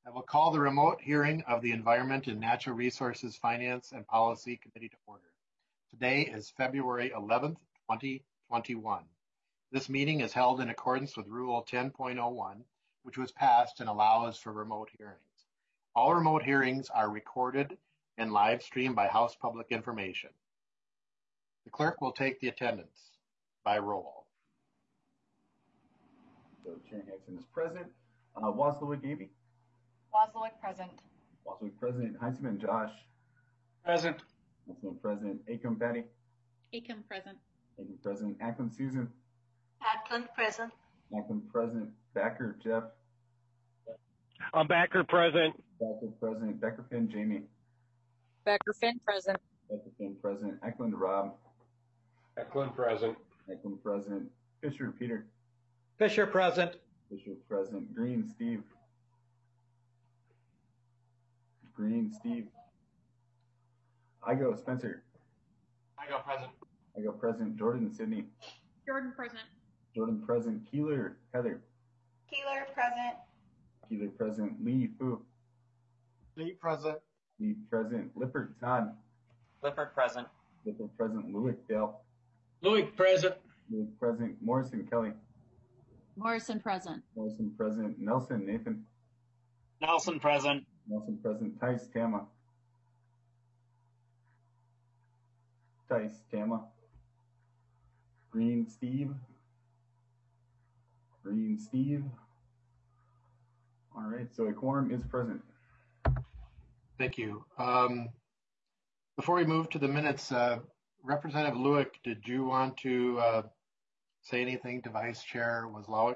I will call the remote hearing of the Environment and Natural Resources Finance and Policy Committee to order. Today is February 11th, 2021. This meeting is held in accordance with Rule 10.01, which was passed and allows for remote hearings. All remote hearings are recorded and live streamed by House Public Information. The clerk will take the attendance by roll. So Chair Hanson is present. Wozlowick Amy. Wozlowick present. Wozlowick present. Heintzeman Josh. Present. Heintzeman present. Acom Patty. Acom present. Acom present. Ackland Susan. Ackland present. Ackland present. Backer Jeff. Backer present. Backer present. Becker Finn Jamie. Becker Finn present. Becker Finn present. Eklund Rob. Eklund present. Eklund present. Fisher Peter. Fisher present. Fisher present. Green Steve. Green Steve. Igo Spencer. Igo present. Igo present. Jordan Sydney. Jordan present. Jordan present. Keeler Heather. Keeler present. Keeler present. Lee Fu. Lee present. Lee present. Lippert Todd. Lippert present. Lippert present. Lewick Dale. Lewick present. Lewick present. Morrison Kelly. Morrison present. Morrison present. Nelson Nathan. Nelson present. Nelson present. Tice Tama. Tice Tama. Green Steve. Green Steve. All right, so a quorum is present. Thank you. Before we move to the minutes, Representative Lewick, did you want to say anything to Vice Chair Wozlowick?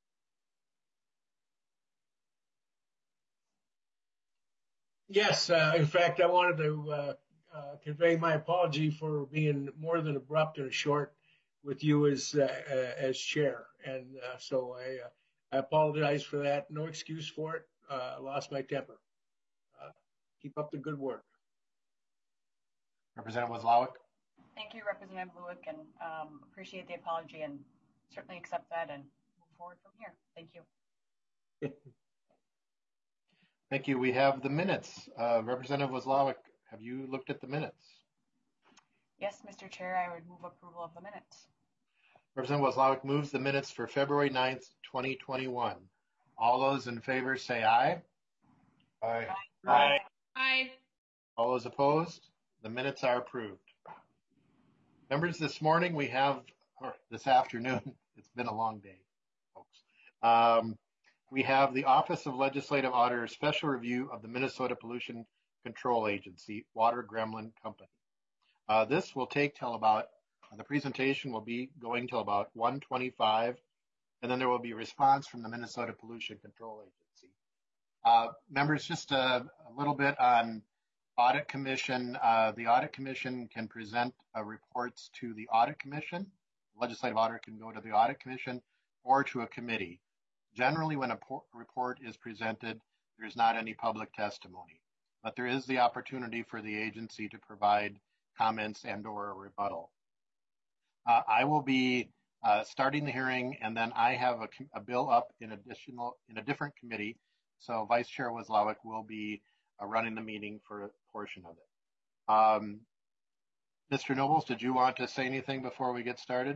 Yes, in fact, I wanted to convey my apology for being more than abrupt and short with you as chair, and so I apologize for that. No excuse for it. I lost my temper. Keep up the good work. Representative Wozlowick. Thank you, Representative Lewick, and appreciate the apology and certainly accept that and move forward from here. Thank you. Thank you. We have the minutes. Representative Wozlowick, have you looked at the minutes? Yes, Mr. Chair, I would move approval of the minutes. Representative Wozlowick moves the minutes for February 9th, 2021. All those in favor say aye. Aye. Aye. Aye. All those opposed? The minutes are approved. Members, this morning we have, or this afternoon, it's been a long day, folks. We have the Office of Legislative Auditor Special Review of the Minnesota Pollution Control Agency, Water Gremlin Company. This will take till about, the presentation will be going till about 1:25, and then there will be a response from the Minnesota Pollution Control Agency. Members, just a little bit on Audit Commission. The Audit Commission can present reports to the Audit Commission. The legislative auditor can go to the Audit Commission or to a committee. Generally, when a report is presented, there's not any public testimony, but there is the opportunity for the agency to provide comments and or a rebuttal. I will be starting the hearing, and then I have a bill up in a different committee. So Vice Chair Wozlowick will be running the meeting for a portion of it. Mr. Nobles, did you want to say anything before we get started?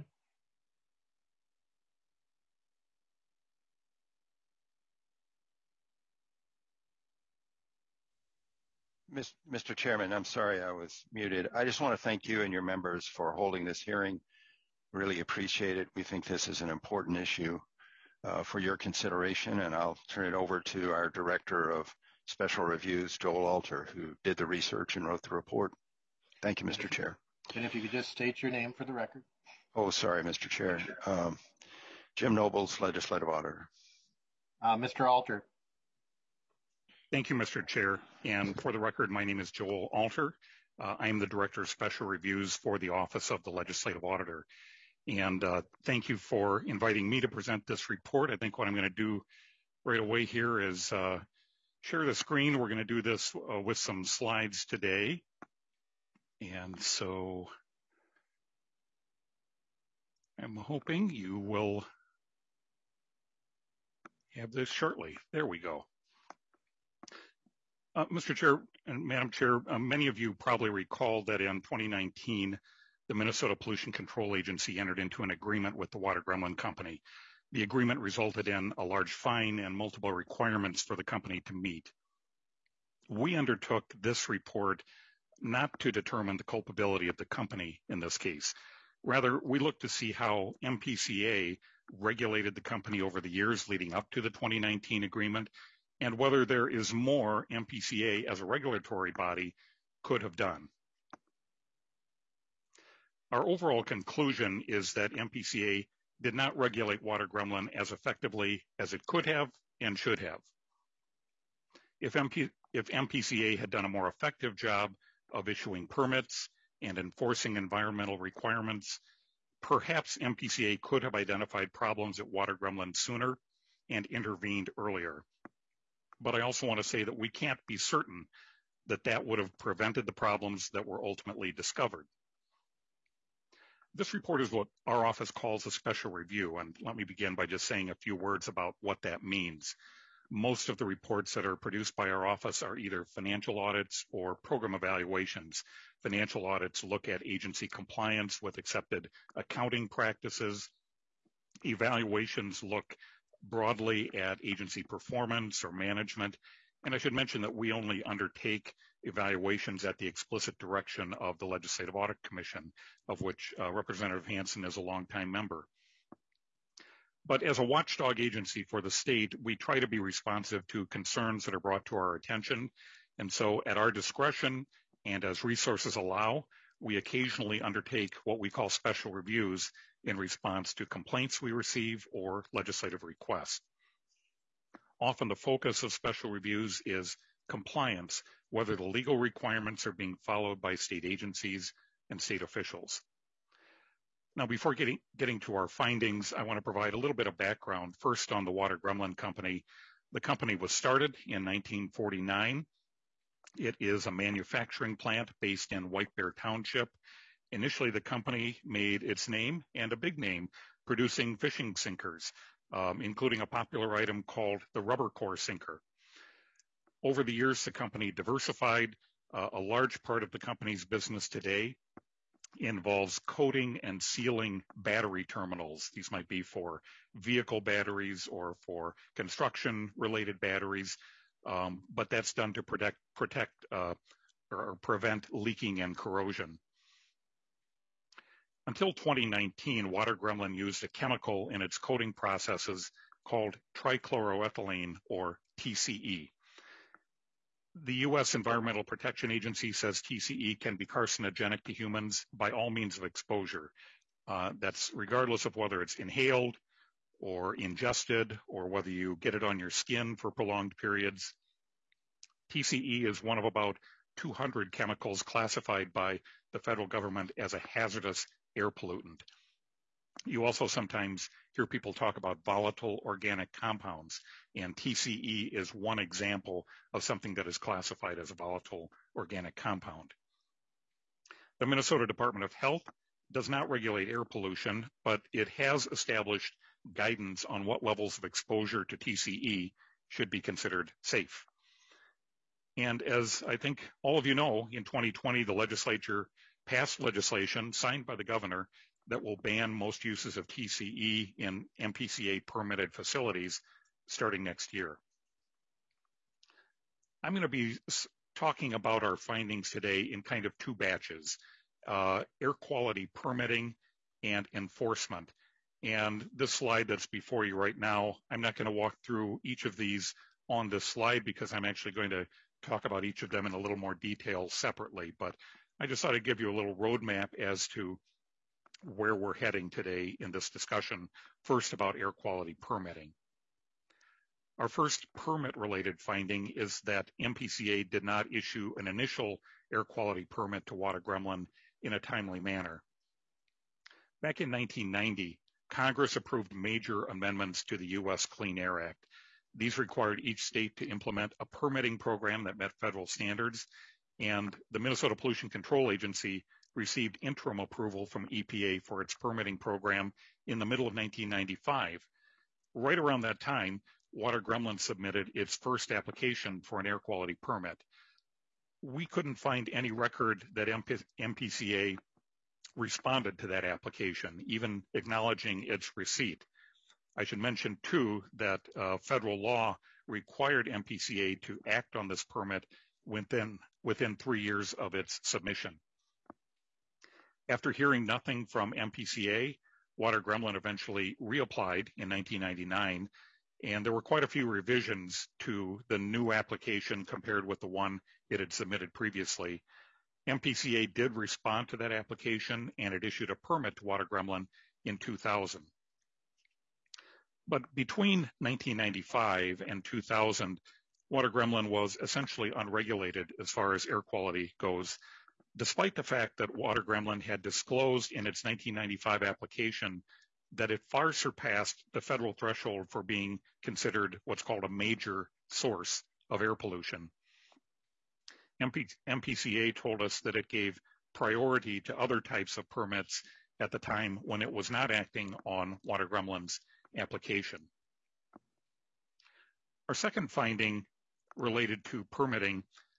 Mr. Chairman, I'm sorry I was muted. I just want to thank you and your members for holding this hearing. Really appreciate it. We think this is an important issue for your consideration, and I'll turn it over to our Director of Special Reviews, Joel Alter, who did the research and wrote the report. Thank you, Mr. Chair. And if you could just state your name for the record. Oh, sorry, Mr. Chair. Jim Nobles, Legislative Auditor. Mr. Alter. Thank you, Mr. Chair. And for the record, my name is Joel Alter. I am the Director of Special Reviews for the Office of the Legislative Auditor. And thank you for inviting me to present this report. I think what I'm going to do right away here is share the screen. We're going to do this with some slides today. And so I'm hoping you will have this shortly. There we go. Mr. Chair and Madam Chair, many of you probably recall that in 2019, the Minnesota Pollution Control Agency entered into an agreement with the Water Gremlin Company. The agreement resulted in a large fine and multiple requirements for the company to meet. We undertook this report not to determine the culpability of the company in this case. Rather, we looked to see how MPCA regulated the company over the years leading up to the 2019 agreement, and whether there is more MPCA as a regulatory body could have done. Our overall conclusion is that MPCA did not regulate Water Gremlin as effectively as it could have and should have. If MPCA had done a more effective job of issuing permits and enforcing environmental requirements, perhaps MPCA could have identified problems at Water Gremlin sooner and intervened earlier. But I also want to say that we can't be certain that that would have prevented the problems that were ultimately discovered. This report is what our office calls a special review, and let me begin by just saying a few words about what that means. Most of the reports that are produced by our office are either financial audits or program evaluations. Financial audits look at agency compliance with accepted accounting practices. Evaluations look broadly at agency performance or management. And I should mention that we only undertake evaluations at the explicit direction of the Legislative Audit Commission, of which Representative Hansen is a longtime member. But as a watchdog agency for the state, we try to be responsive to concerns that are brought to our attention. And so at our discretion and as resources allow, we occasionally undertake what we call special reviews in response to complaints we receive or legislative requests. Often the focus of special reviews is compliance, whether the legal requirements are being followed by state agencies and state officials. Now, before getting to our findings, I want to provide a little bit of background first on the Water Gremlin Company. The company was started in 1949. It is a manufacturing plant based in White Bear Township. Initially, the company made its name and a big name producing fishing sinkers, including a popular item called the Rubber Core Sinker. Over the years, the company diversified. A large part of the company's business today involves coating and sealing battery terminals. These might be for vehicle batteries or for construction-related batteries, but that's done to protect or prevent leaking and corrosion. Until 2019, Water Gremlin used a chemical in its coating processes called trichloroethylene, or TCE. The U.S. Environmental Protection Agency says TCE can be carcinogenic to humans by all means of exposure. That's regardless of whether it's inhaled or ingested or whether you get it on your skin for prolonged periods. TCE is one of about 200 chemicals classified by the federal government as a hazardous air pollutant. You also sometimes hear people talk about volatile organic compounds, and TCE is one example of something that is classified as a volatile organic compound. The Minnesota Department of Health does not regulate air pollution, but it has established guidance on what levels of exposure to TCE should be considered safe. And as I think all of you know, in 2020, the legislature passed legislation signed by the governor that will ban most uses of TCE in MPCA permitted facilities starting next year. I'm going to be talking about our findings today in kind of two batches, air quality permitting and enforcement. And this slide that's before you right now, I'm not going to walk through each of these on this slide because I'm actually going to talk about each of them in a little more detail separately. But I just thought I'd give you a little roadmap as to where we're heading today in this discussion, first about air quality permitting. Our first permit-related finding is that MPCA did not issue an initial air quality permit to Water Gremlin in a timely manner. Back in 1990, Congress approved major amendments to the U.S. Clean Air Act. These required each state to implement a permitting program that met federal standards, and the Minnesota Pollution Control Agency received interim approval from EPA for its permitting program in the middle of 1995. Right around that time, Water Gremlin submitted its first application for an air quality permit. We couldn't find any record that MPCA responded to that application, even acknowledging its receipt. I should mention, too, that federal law required MPCA to act on this permit within 3 years of its submission. After hearing nothing from MPCA, Water Gremlin eventually reapplied in 1999, and there were quite a few revisions to the new application compared with the one it had submitted previously. MPCA did respond to that application, and it issued a permit to Water Gremlin in 2000. But between 1995 and 2000, Water Gremlin was essentially unregulated as far as air quality goes, despite the fact that Water Gremlin had disclosed in its 1995 application that it far surpassed the federal threshold for being considered what's called a major source of air pollution. MPCA told us that it gave priority to other types of permits at the time when it was not acting on Water Gremlin's application. Our second finding related to permitting,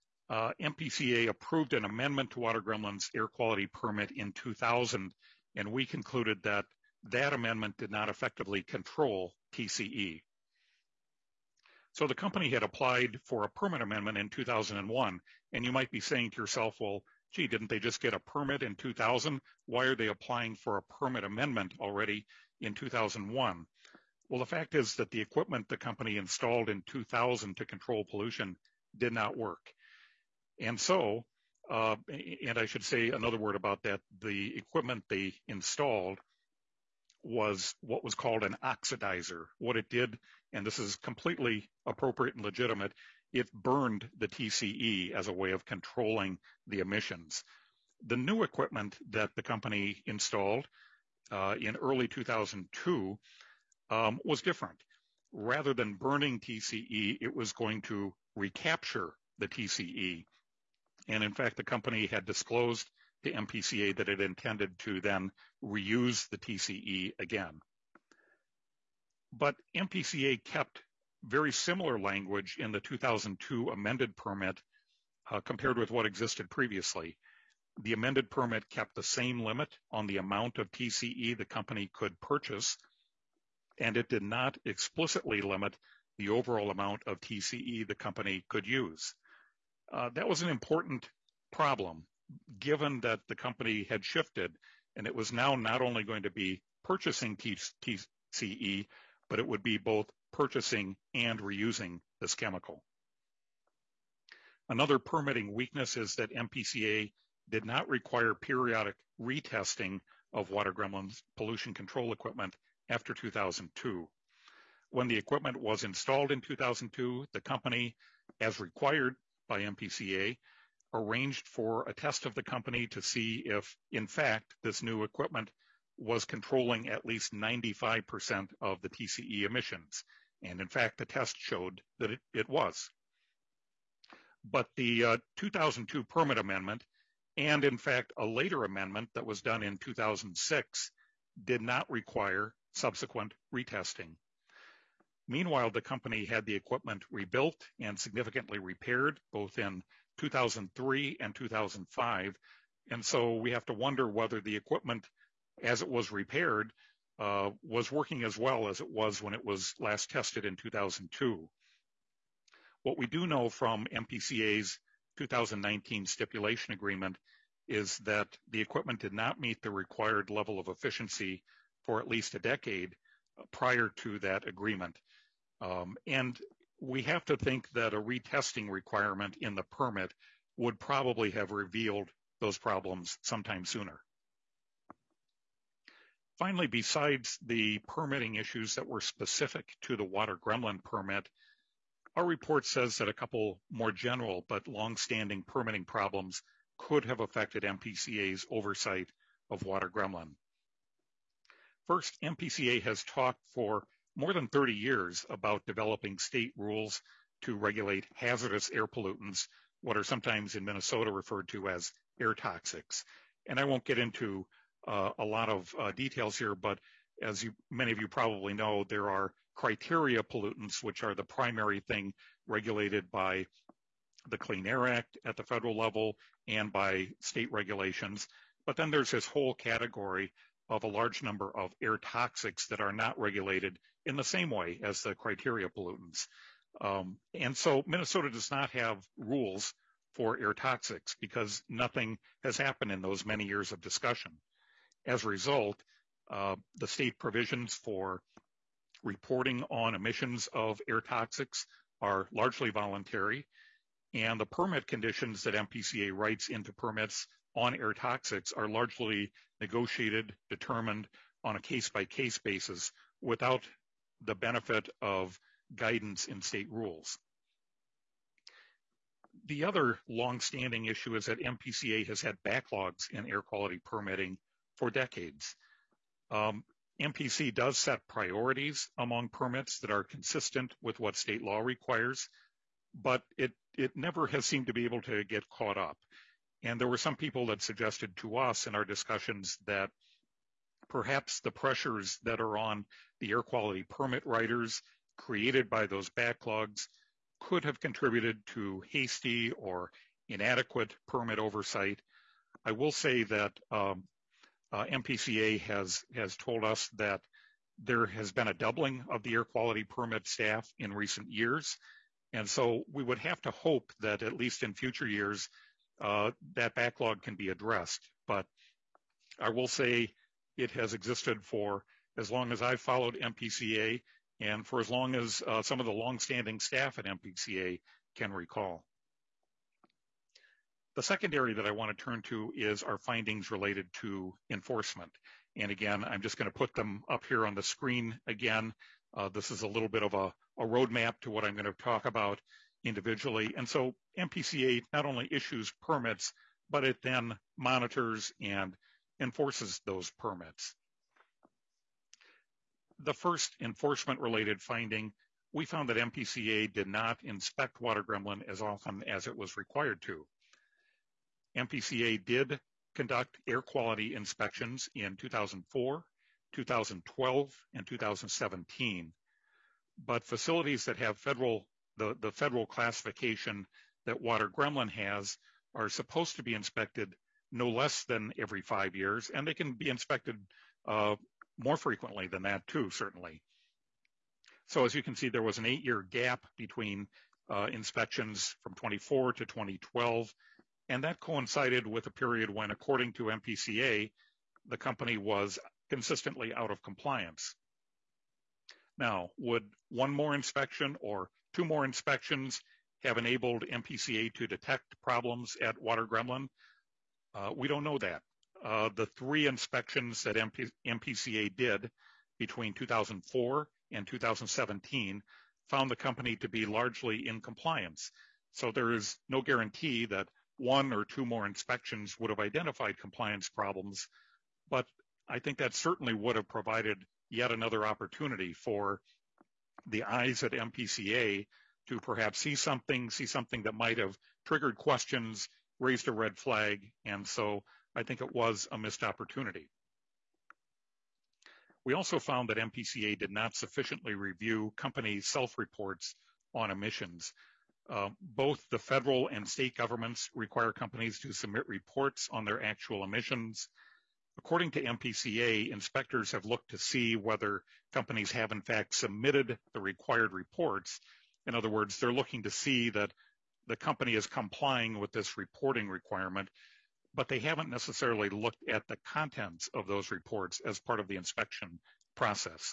MPCA approved an amendment to Water Gremlin's air quality permit in 2000, and we concluded that that amendment did not effectively control TCE. So the company had applied for a permit amendment in 2001, and you might be saying to yourself, well, gee, didn't they just get a permit in 2000? Why are they applying for a permit amendment already in 2001? Well, the fact is that the equipment the company installed in 2000 to control pollution did not work. And so, and I should say another word about that, the equipment they installed was what was called an oxidizer. What it did, and this is completely appropriate and legitimate, it burned the TCE as a way of controlling the emissions. The new equipment that the company installed in early 2002 was different. Rather than burning TCE, it was going to recapture the TCE. And in fact, the company had disclosed to MPCA that it intended to then reuse the TCE again. But MPCA kept very similar language in the 2002 amended permit compared with what existed previously. The amended permit kept the same limit on the amount of TCE the company could purchase, and it did not explicitly limit the overall amount of TCE the company could use. That was an important problem, given that the company had shifted, and it was now not only going to be purchasing TCE, but it would be both purchasing and reusing this chemical. Another permitting weakness is that MPCA did not require periodic retesting of Water Gremlin's pollution control equipment after 2002. When the equipment was installed in 2002, the company, as required by MPCA, arranged for a test of the company to see if, in fact, this new equipment was controlling at least 95% of the TCE emissions. And in fact, the test showed that it was. But the 2002 permit amendment, and in fact, a later amendment that was done in 2006, did not require subsequent retesting. Meanwhile, the company had the equipment rebuilt and significantly repaired, both in 2003 and 2005. And so we have to wonder whether the equipment, as it was repaired, was working as well as it was when it was last tested in 2002. What we do know from MPCA's 2019 stipulation agreement is that the equipment did not meet the required level of efficiency for at least a decade prior to that agreement. And we have to think that a retesting requirement in the permit would probably have revealed those problems sometime sooner. Finally, besides the permitting issues that were specific to the Water Gremlin permit, our report says that a couple more general but long-standing permitting problems could have affected MPCA's oversight of Water Gremlin. First, MPCA has talked for more than 30 years about developing state rules to regulate hazardous air pollutants, what are sometimes in Minnesota referred to as air toxics. And I won't get into a lot of details here, but as many of you probably know, there are criteria pollutants, which are the primary thing regulated by the Clean Air Act at the federal level and by state regulations. But then there's this whole category of a large number of air toxics that are not regulated in the same way as the criteria pollutants. And so Minnesota does not have rules for air toxics because nothing has happened in those many years of discussion. As a result, the state provisions for reporting on emissions of air toxics are largely voluntary, and the permit conditions that MPCA writes into permits on air toxics are largely negotiated, determined on a case-by-case basis without the benefit of guidance in state rules. The other long-standing issue is that MPCA has had backlogs in air quality permitting for decades. MPC does set priorities among permits that are consistent with what state law requires, but it never has seemed to be able to get caught up. And there were some people that suggested to us in our discussions that perhaps the pressures that are on the air quality permit writers created by those backlogs could have contributed to hasty or inadequate permit oversight. I will say that MPCA has told us that there has been a doubling of the air quality permit staff in recent years. And so we would have to hope that at least in future years, that backlog can be addressed. But I will say it has existed for as long as I've followed MPCA and for as long as some of the longstanding staff at MPCA can recall. The second area that I want to turn to is our findings related to enforcement. And again, I'm just going to put them up here on the screen again. This is a little bit of a roadmap to what I'm going to talk about individually. And so MPCA not only issues permits, but it then monitors and enforces those permits. The first enforcement-related finding, we found that MPCA did not inspect Water Gremlin as often as it was required to. MPCA did conduct air quality inspections in 2004, 2012, and 2017. But facilities that have the federal classification that Water Gremlin has are supposed to be inspected no less than every 5 years, and they can be inspected more frequently than that too, certainly. So as you can see, there was an 8-year gap between inspections from 24 to 2012, and that coincided with a period when, according to MPCA, the company was consistently out of compliance. Now, would one more inspection or 2 more inspections have enabled MPCA to detect problems at Water Gremlin? We don't know that. The 3 inspections that MPCA did between 2004 and 2017 found the company to be largely in compliance. So there is no guarantee that 1 or 2 more inspections would have identified compliance problems, but I think that certainly would have provided yet another opportunity for the eyes at MPCA to perhaps see something that might have triggered questions, raised a red flag, and so I think it was a missed opportunity. We also found that MPCA did not sufficiently review company self-reports on emissions. Both the federal and state governments require companies to submit reports on their actual emissions. According to MPCA, inspectors have looked to see whether companies have in fact submitted the required reports. In other words, they're looking to see that the company is complying with this reporting requirement, but they haven't necessarily looked at the contents of those reports as part of the inspection process.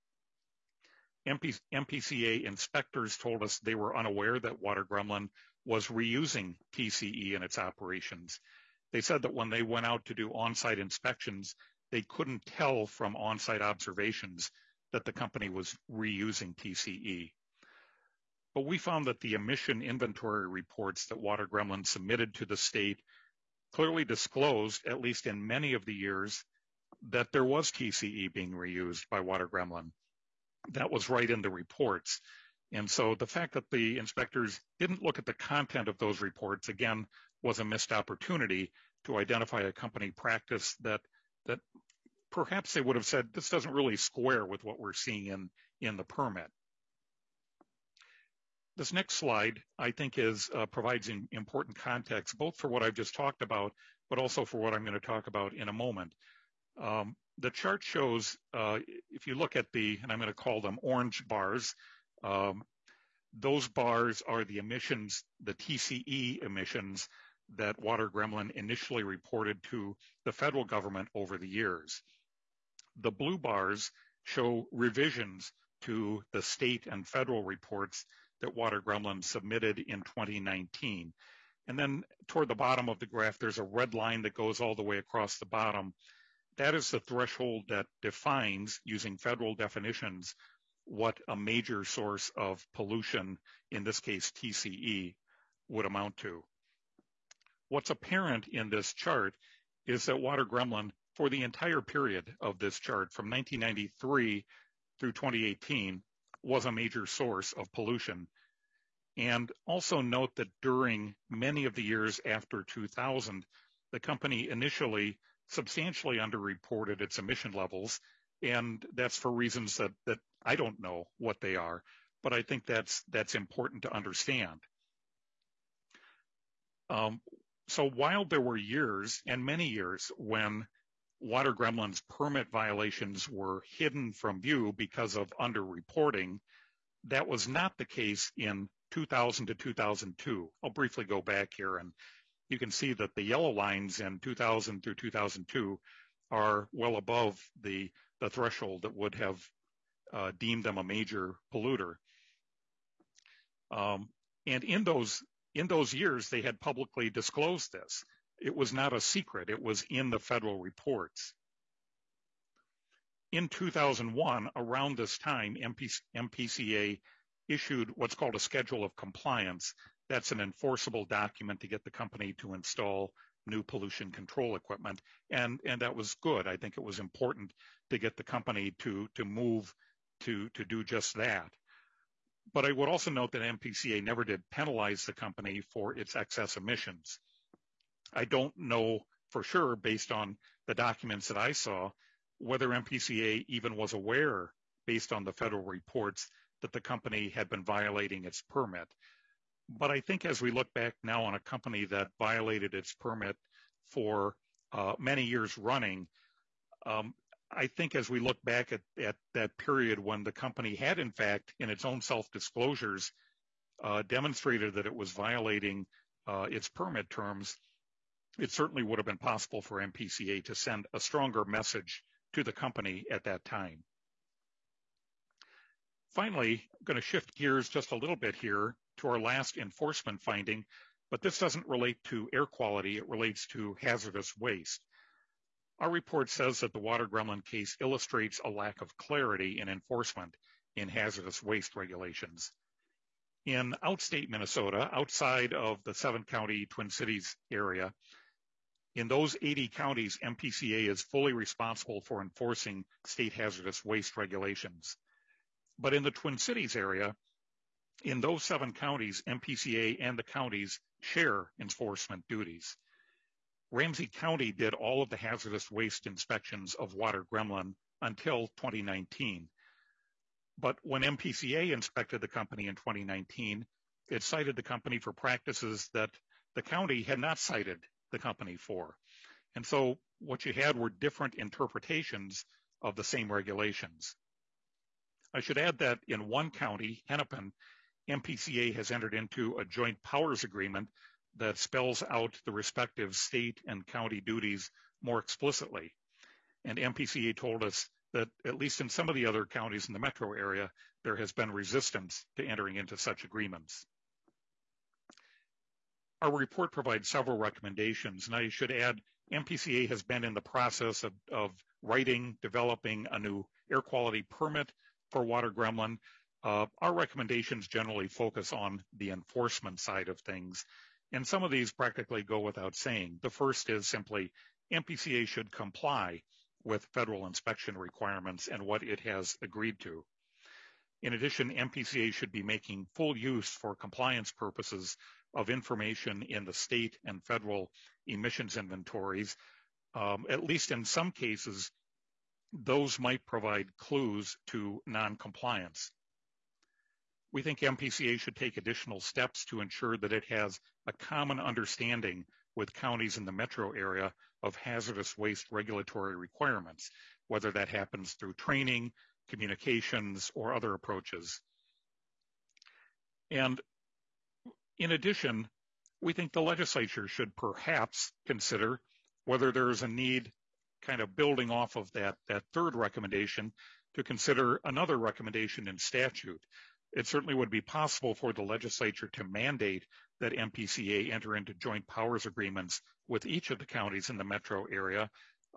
MPCA inspectors told us they were unaware that Water Gremlin was reusing TCE in its operations. They said that when they went out to do on-site inspections, they couldn't tell from on-site observations that the company was reusing TCE. But we found that the emission inventory reports that Water Gremlin submitted to the state clearly disclosed, at least in many of the years, that there was TCE being reused by Water Gremlin. That was right in the reports. And so the fact that the inspectors didn't look at the content of those reports, again, was a missed opportunity to identify a company practice that perhaps they would have said, this doesn't really square with what we're seeing in the permit. This next slide, I think, provides important context, both for what I've just talked about, but also for what I'm going to talk about in a moment. The chart shows, if you look at and I'm going to call them orange bars, those bars are the emissions, the TCE emissions that Water Gremlin initially reported to the federal government over the years. The blue bars show revisions to the state and federal reports that Water Gremlin submitted in 2019. And then toward the bottom of the graph, there's a red line that goes all the way across the bottom. That is the threshold that defines, using federal definitions, what a major source of pollution, in this case TCE, would amount to. What's apparent in this chart is that Water Gremlin, for the entire period of this chart, from 1993 through 2018, was a major source of pollution. And also note that during many of the years after 2000, the company initially substantially underreported its emission levels, and that's for reasons that I don't know what they are, but I think that's important to understand. So while there were years, and many years, when Water Gremlin's permit violations were hidden from view because of underreporting, that was not the case in 2000 to 2002. I'll briefly go back here, and you can see that the yellow lines in 2000 through 2002 are well above the threshold that would have deemed them a major polluter. And in those years, they had publicly disclosed this. It was not a secret. It was in the federal reports. In 2001, around this time, MPCA issued what's called a schedule of compliance. That's an enforceable document to get the company to install new pollution control equipment. And that was good. I think it was important to get the company to move to do just that. But I would also note that MPCA never did penalize the company for its excess emissions. I don't know for sure, based on the documents that I saw, whether MPCA even was aware, based on the federal reports, that the company had been violating its permit. But I think as we look back now on a company that violated its permit for many years running, I think as we look back at that period when the company had, in fact, in its own self-disclosures, demonstrated that it was violating its permit terms, it certainly would have been possible for MPCA to send a stronger message to the company at that time. Finally, I'm going to shift gears just a little bit here to our last enforcement finding, but this doesn't relate to air quality, it relates to hazardous waste. Our report says that the Water Gremlin case illustrates a lack of clarity in enforcement in hazardous waste regulations. In outstate Minnesota, outside of the 7-county Twin Cities area, in those 80 counties, MPCA is fully responsible for enforcing state hazardous waste regulations. But in the Twin Cities area, in those 7 counties, MPCA and the counties share enforcement duties. Ramsey County did all of the hazardous waste inspections of Water Gremlin until 2019. But when MPCA inspected the company in 2019, it cited the company for practices that the county had not cited the company for. And so what you had were different interpretations of the same regulations. I should add that in one county, Hennepin, MPCA has entered into a joint powers agreement that spells out the respective state and county duties more explicitly. And MPCA told us that at least in some of the other counties in the metro area, there has been resistance to entering into such agreements. Our report provides several recommendations, and I should add MPCA has been in the process of developing a new air quality permit for Water Gremlin. Our recommendations generally focus on the enforcement side of things, and some of these practically go without saying. The first is simply MPCA should comply with federal inspection requirements and what it has agreed to. In addition, MPCA should be making full use for compliance purposes of information in the state and federal emissions inventories. At least in some cases, those might provide clues to non-compliance. We think MPCA should take additional steps to ensure that it has a common understanding with counties in the metro area of hazardous waste regulatory requirements, whether that happens through training, communications, or other approaches. And in addition, we think the legislature should perhaps consider whether there is a need, kind of building off of that third recommendation, to consider another recommendation in statute. It certainly would be possible for the legislature to mandate that MPCA enter into joint powers agreements with each of the counties in the metro area.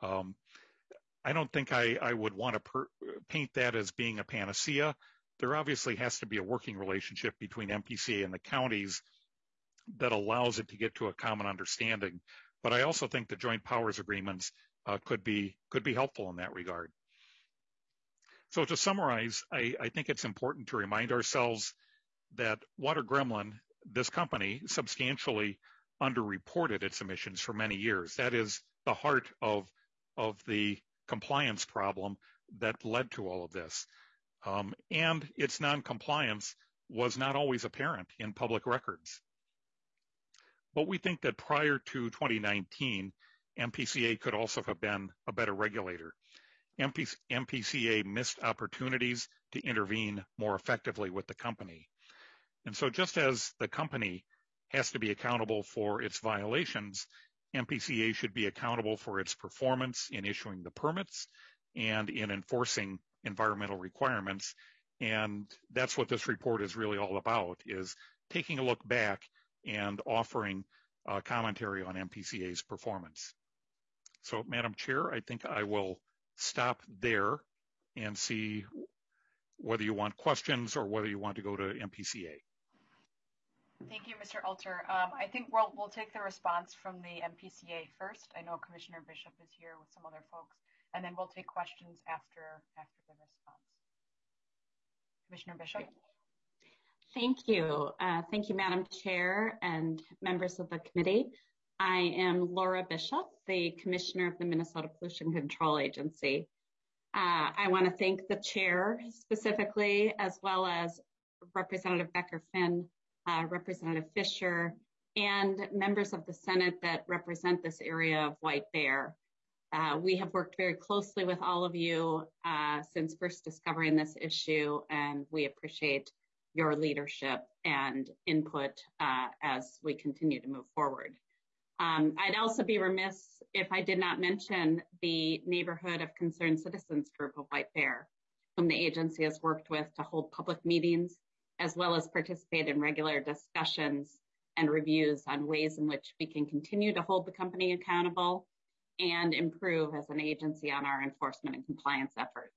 I don't think I would want to paint that as being a panacea. There obviously has to be a working relationship between MPCA and the counties that allows it to get to a common understanding. But I also think the joint powers agreements could be helpful in that regard. So to summarize, I think it's important to remind ourselves that Water Gremlin, this company, substantially underreported its emissions for many years. That is the heart of the compliance problem that led to all of this. And its non-compliance was not always apparent in public records. But we think that prior to 2019, MPCA could also have been a better regulator. MPCA missed opportunities to intervene more effectively with the company. And so just as the company has to be accountable for its violations, MPCA should be accountable for its performance in issuing the permits and in enforcing environmental requirements. And that's what this report is really all about, is taking a look back and offering commentary on MPCA's performance. So, Madam Chair, I think I will stop there and see whether you want questions or whether you want to go to MPCA. Thank you, Mr. Alter. I think we'll take the response from the MPCA first. I know Commissioner Bishop is here with some other folks, and then we'll take questions after the response. Commissioner Bishop. Thank you. Thank you, Madam Chair and members of the committee. I am Laura Bishop, the Commissioner of the Minnesota Pollution Control Agency. I want to thank the chair specifically, as well as Representative Becker-Finn, Representative Fisher, and members of the Senate that represent this area of White Bear. We have worked very closely with all of you since first discovering this issue, and we appreciate your leadership and input as we continue to move forward. I'd also be remiss if I did not mention the Neighborhood of Concerned Citizens group of White Bear, whom the agency has worked with to hold public meetings, as well as participate in regular discussions and reviews on ways in which we can continue to hold the company accountable and improve as an agency on our enforcement and compliance efforts.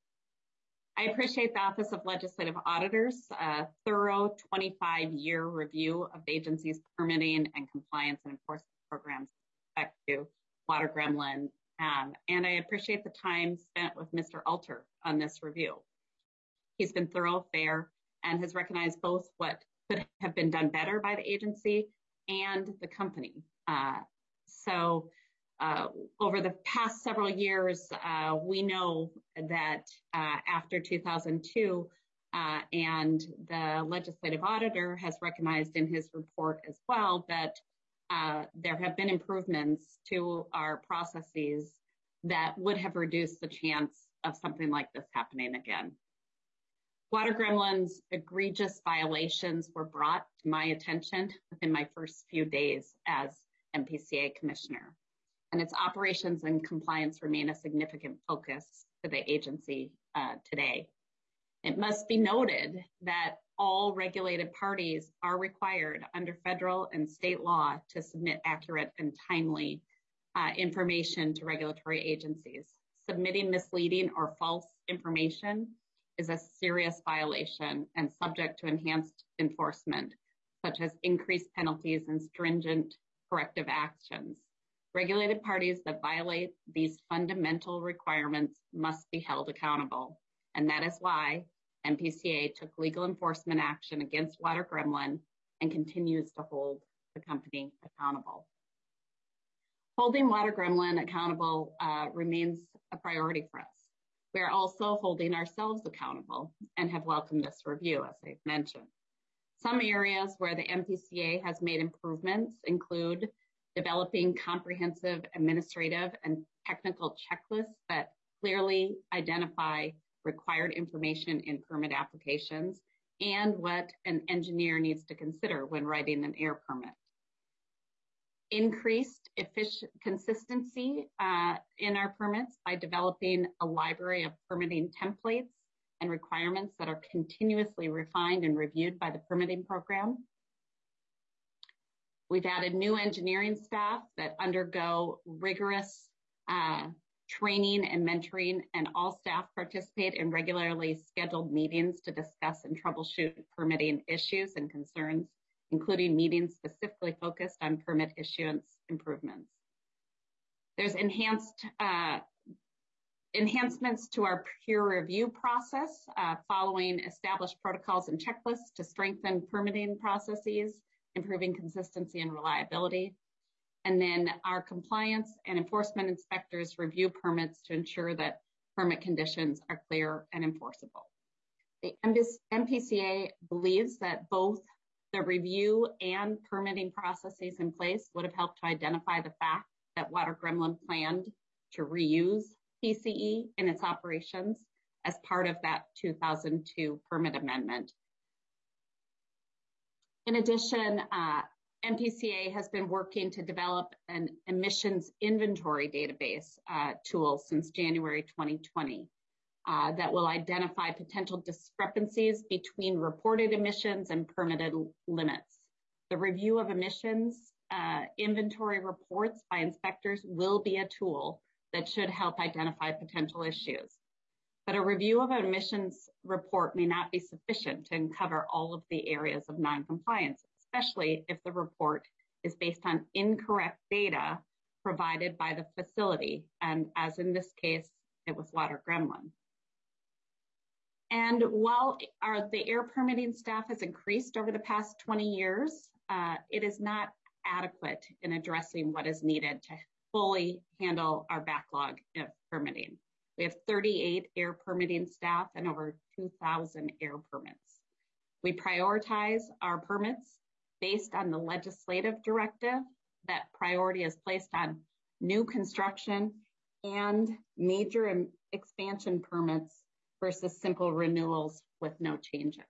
I appreciate the Office of Legislative Auditors' thorough 25-year review of the agency's permitting and compliance and enforcement programs with respect to Water Gremlin, and I appreciate the time spent with Mr. Alter on this review. He's been thorough, fair, and has recognized both what could have been done better by the agency and the company. Over the past several years, we know that after 2002, and the legislative auditor has recognized in his report as well that there have been improvements to our processes that would have reduced the chance of something like this happening again. Water Gremlin's egregious violations were brought to my attention within my first few days as MPCA Commissioner, and its operations and compliance remain a significant focus for the agency today. It must be noted that all regulated parties are required under federal and state law to submit accurate and timely information to regulatory agencies. Submitting misleading or false information is a serious violation and subject to enhanced enforcement, such as increased penalties and stringent corrective actions. Regulated parties that violate these fundamental requirements must be held accountable, and that is why MPCA took legal enforcement action against Water Gremlin and continues to hold the company accountable. Holding Water Gremlin accountable remains a priority for us. We are also holding ourselves accountable and have welcomed this review, as I've mentioned. Some areas where the MPCA has made improvements include developing comprehensive administrative and technical checklists that clearly identify required information in permit applications and what an engineer needs to consider when writing an air permit. Increased consistency in our permits by developing a library of permitting templates and requirements that are continuously refined and reviewed by the permitting program. We've added new engineering staff that undergo rigorous training and mentoring, and all staff participate in regularly scheduled meetings to discuss and troubleshoot permitting issues and concerns, including meetings specifically focused on permit issuance improvements. There's enhancements to our peer review process following established protocols and checklists to strengthen permitting processes, improving consistency and reliability. And then our compliance and enforcement inspectors review permits to ensure that permit conditions are clear and enforceable. The MPCA believes that both the review and permitting processes in place would have helped to identify the fact that Water Gremlin planned to reuse PCE in its operations as part of that 2002 permit amendment. In addition, MPCA has been working to develop an emissions inventory database tool since January 2020 that will identify potential discrepancies between reported emissions and permitted limits. The review of emissions inventory reports by inspectors will be a tool that should help identify potential issues. But a review of an emissions report may not be sufficient to uncover all of the areas of noncompliance, especially if the report is based on incorrect data provided by the facility, and as in this case, it was Water Gremlin. And while the air permitting staff has increased over the past 20 years, it is not adequate in addressing what is needed to fully handle our backlog of permitting. We have 38 air permitting staff and over 2,000 air permits. We prioritize our permits based on the legislative directive. That priority is placed on new construction and major expansion permits versus simple renewals with no changes.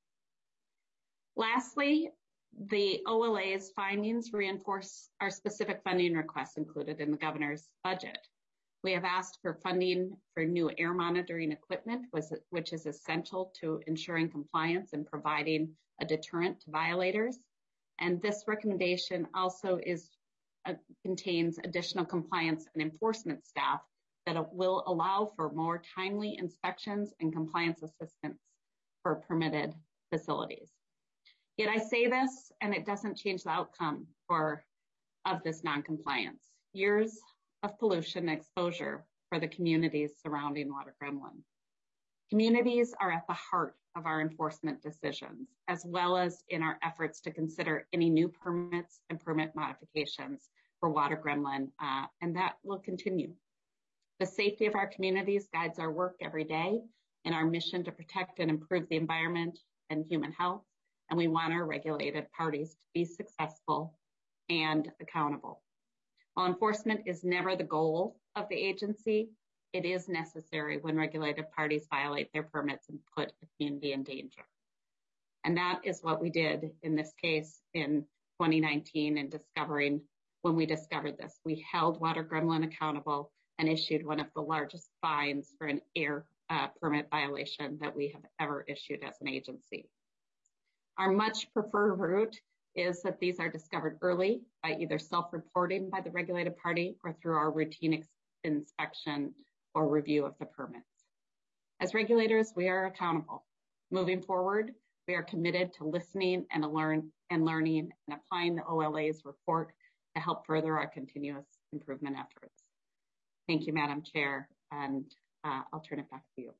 Lastly, the OLA's findings reinforce our specific funding requests included in the governor's budget. We have asked for funding for new air monitoring equipment, which is essential to ensuring compliance and providing a deterrent to violators. And this recommendation also contains additional compliance and enforcement staff that will allow for more timely inspections and compliance assistance for permitted facilities. Yet I say this, and it doesn't change the outcome of this noncompliance. Years of pollution and exposure for the communities surrounding Water Gremlin. Communities are at the heart of our enforcement decisions, as well as in our efforts to consider any new permits and permit modifications for Water Gremlin, and that will continue. The safety of our communities guides our work every day in our mission to protect and improve the environment and human health, and we want our regulated parties to be successful and accountable. While enforcement is never the goal of the agency, it is necessary when regulated parties violate their permits and put the community in danger. And that is what we did in this case in 2019 and when we discovered this. We held Water Gremlin accountable and issued one of the largest fines for an air permit violation that we have ever issued as an agency. Our much preferred route is that these are discovered early by either self-reporting by the regulated party or through our routine inspection or review of the permits. As regulators, we are accountable. Moving forward, we are committed to listening and learning and applying the OLA's report to help further our continuous improvement efforts. Thank you, Madam Chair, and I'll turn it back to you.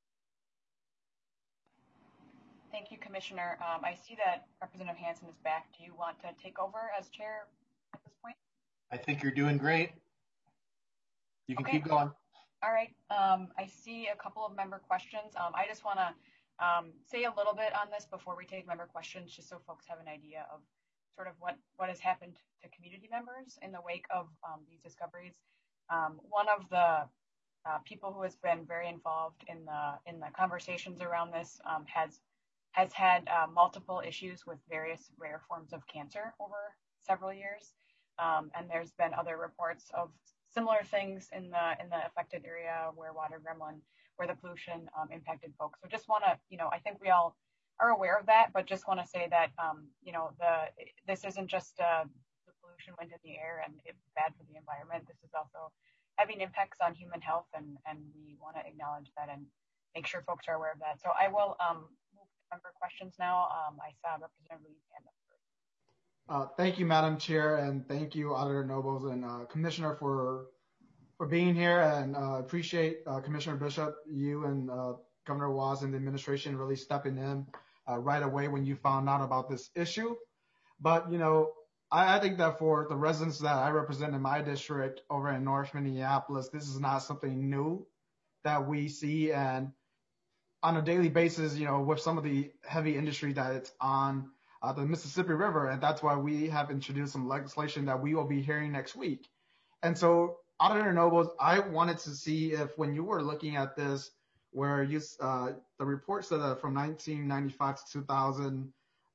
Thank you, Commissioner. I see that Representative Hansen is back. Do you want to take over as chair at this point? I think you're doing great. You can keep going. All right. I see a couple of member questions. I just want to say a little bit on this before we take member questions, just so folks have an idea of sort of what has happened to community members in the wake of these discoveries. One of the people who has been very involved in the conversations around this has had multiple issues with various rare forms of cancer over several years, and there's been other reports of similar things in the affected area where where the pollution impacted folks. So just want to, I think we all are aware of that, but just want to say that, this isn't just the pollution went in the air and it's bad for the environment. This is also having impacts on human health, and we want to acknowledge that and make sure folks are aware of that. So I will move to member questions now. I saw Representative Lee's hand up first. Thank you, Madam Chair, and thank you, Auditor Nobles and Commissioner for being here, and appreciate Commissioner Bishop, you and Governor Walz and the administration really stepping in right away when you found out about this issue. But, I think that for the residents that I represent in my district over in North Minneapolis, this is not something new that we see. And on a daily basis, with some of the heavy industry that it's on the Mississippi River, and that's why we have introduced some legislation that we will be hearing next week. And so, Auditor Nobles, I wanted to see if when you were looking at this, where you the report said that from 1995 to 2000,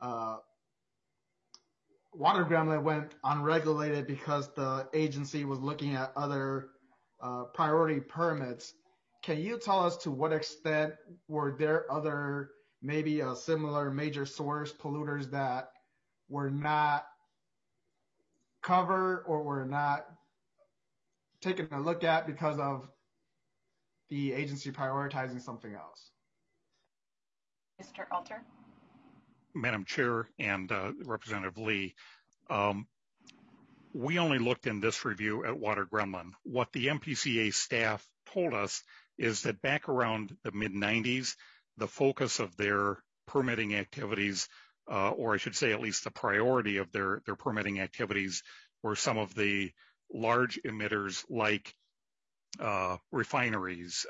water gremlin went unregulated because the agency was looking at other priority permits. Can you tell us to what extent were there other maybe a similar major source polluters that were not covered or were not taken a look at because of the agency prioritizing something else? Mr. Alter. Madam Chair and Representative Lee, we only looked in this review at Water Gremlin. What the MPCA staff told us is that back around the mid-90s, the focus of their permitting activities, or I should say at least the priority of their permitting activities, were some of the large emitters like refineries,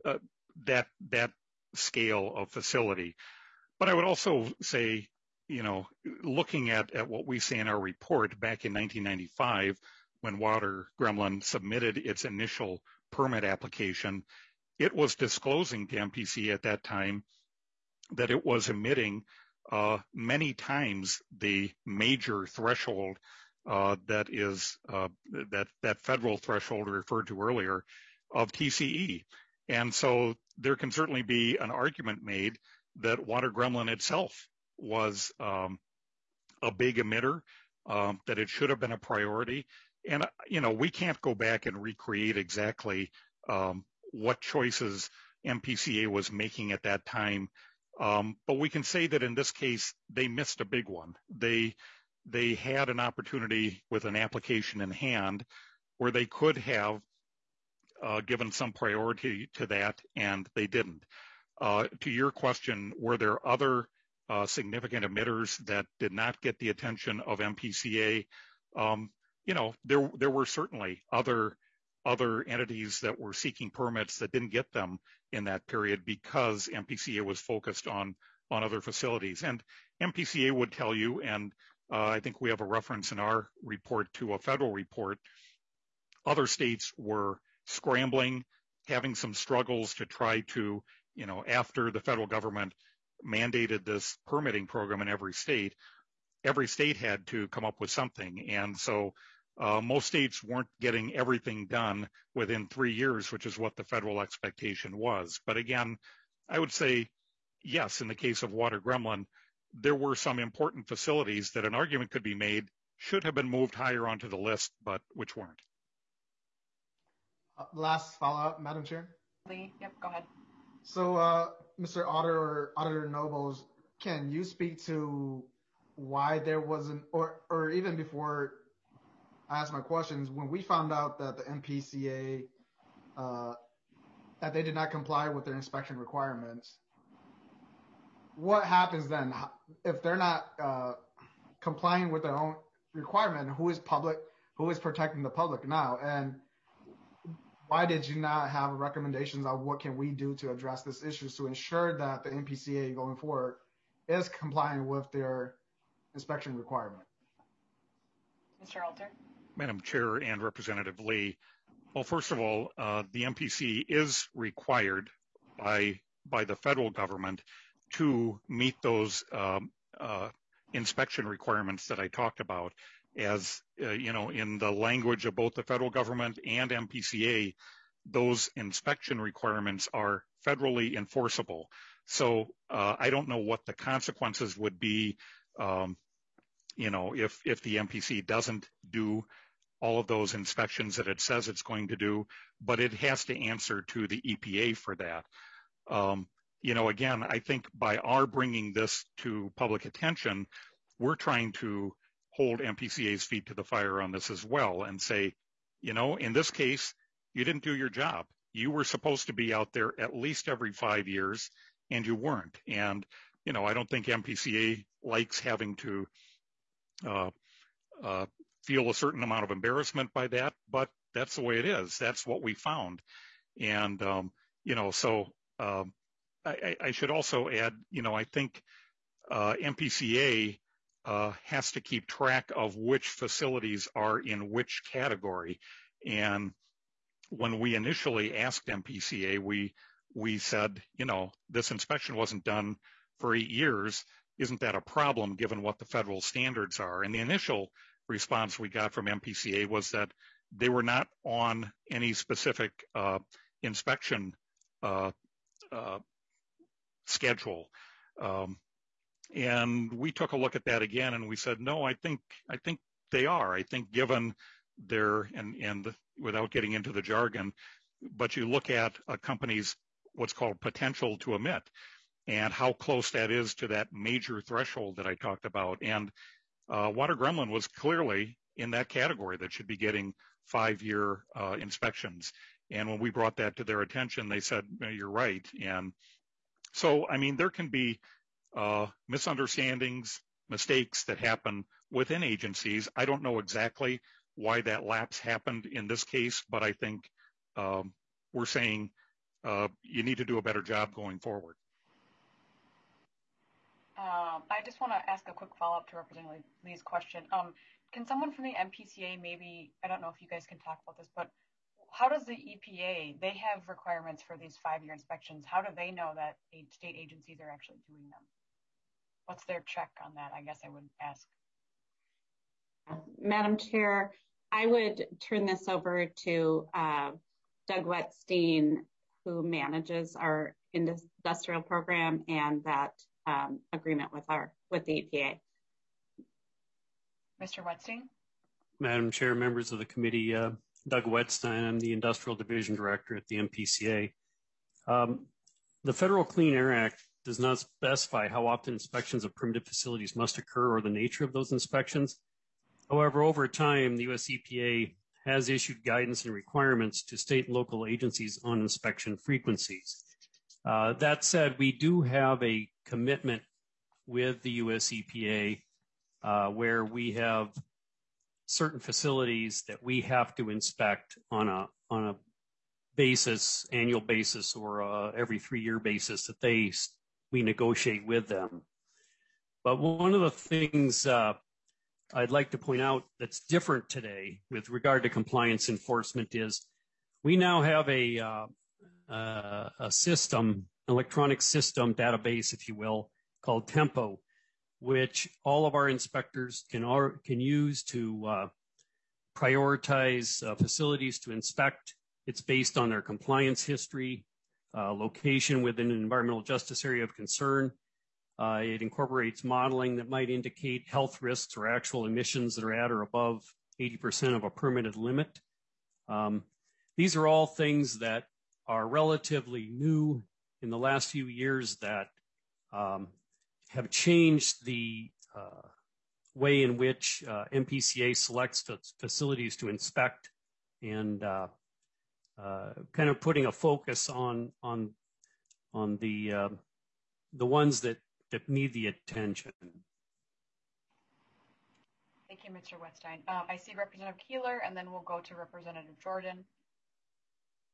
that scale of facility. But I would also say, looking at what we say in our report back in 1995, when Water Gremlin submitted its initial permit application, it was disclosing to MPCA at that time that it was emitting many times the major threshold that is that federal threshold referred to earlier of TCE. And so there can certainly be an argument made that Water Gremlin itself was a big emitter, that it should have been a priority. And, we can't go back and recreate exactly what choices MPCA was making at that time. But we can say that in this case, they missed a big one. They had an opportunity with an application in hand where they could have given some priority to that, and they didn't. To your question, were there other significant emitters that did not get the attention of MPCA? There were certainly other entities that were seeking permits that didn't get them in that period because MPCA was focused on other facilities. And MPCA would tell you, and I think we have a reference in our report to a federal report, other states were scrambling, having some struggles to try to, after the federal government mandated this permitting program in every state had to come up with something. And so most states weren't getting everything done within 3 years, which is what the federal expectation was. But again, I would say, yes, in the case of Water Gremlin, there were some important facilities that an argument could be made should have been moved higher onto the list, but which weren't. Last follow-up, Madam Chair. Lee, yep, go ahead. So, Mr. Auditor Nobles, can you speak to why there wasn't, or even before I ask my questions, when we found out that the MPCA, that they did not comply with their inspection requirements, what happens then? If they're not complying with their own requirement, who is protecting the public now? And why did you not have recommendations on what can we do to address this issue to ensure that the MPCA going forward is complying with their inspection requirement? Mr. Alter. Madam Chair and Representative Lee, well, first of all, the MPC is required by the federal government to meet those inspection requirements that I talked about. As in the language of both the federal government and MPCA, those inspection requirements are federally enforceable. So I don't know what the consequences would be, if the MPC doesn't do all of those inspections that it says it's going to do, but it has to answer to the EPA for that. Again, I think by our bringing this to public attention, we're trying to hold MPCA's feet to the fire on this as well and say, in this case, you didn't do your job. You were supposed to be out there at least every 5 years, and you weren't. And, I don't think MPCA likes having to feel a certain amount of embarrassment by that, but that's the way it is. That's what we found. And, I should also add, I think MPCA has to keep track of which facilities are in which category. And when we initially asked MPCA, we said, this inspection wasn't done for 8 years. Isn't that a problem given what the federal standards are? And the initial response we got from MPCA was that they were not on any specific inspection schedule. And we took a look at that again, and we said, no, I think they are. I think given their, and without getting into the jargon, but you look at a company's what's called potential to emit and how close that is to that major threshold that I talked about. And Water Gremlin was clearly in that category that should be getting 5-year inspections. And when we brought that to their attention, they said, you're right. And so, there can be misunderstandings, mistakes that happen within agencies. I don't know exactly why that lapse happened in this case, but I think we're saying you need to do a better job going forward. I just want to ask a quick follow-up to Representative Lee's question. Can someone from the MPCA maybe, I don't know if you guys can talk about this, but how does the EPA, they have requirements for these 5-year inspections. How do they know that state agencies are actually doing them? What's their check on that? I guess I would ask. Madam Chair, I would turn this over to Doug Wettstein, who manages our industrial program and that agreement with the EPA. Mr. Wettstein? Madam Chair, members of the committee, Doug Wettstein, I'm the Industrial Division Director at the MPCA. The Federal Clean Air Act does not specify how often inspections of primitive facilities must occur or the nature of those inspections. However, over time, the U.S. EPA has issued guidance and requirements to state and local agencies on inspection frequencies. That said, we do have a commitment with the U.S. EPA where we have certain facilities that we have to inspect on a basis, annual basis, or every 3-year basis that we negotiate with them. But one of the things I'd like to point out that's different today with regard to compliance enforcement is we now have a system, electronic system database, if you will, called Tempo, which all of our inspectors can use to prioritize facilities to inspect. It's based on their compliance history, location within an environmental justice area of concern. It incorporates modeling that might indicate health risks or actual emissions that are at or above 80% of a permitted limit. These are all things that are relatively new in the last few years that have changed the way in which MPCA selects facilities to inspect and kind of putting a focus on the ones that need the attention. Thank you, Mr. Wettstein. I see Representative Keeler, and then we'll go to Representative Jordan.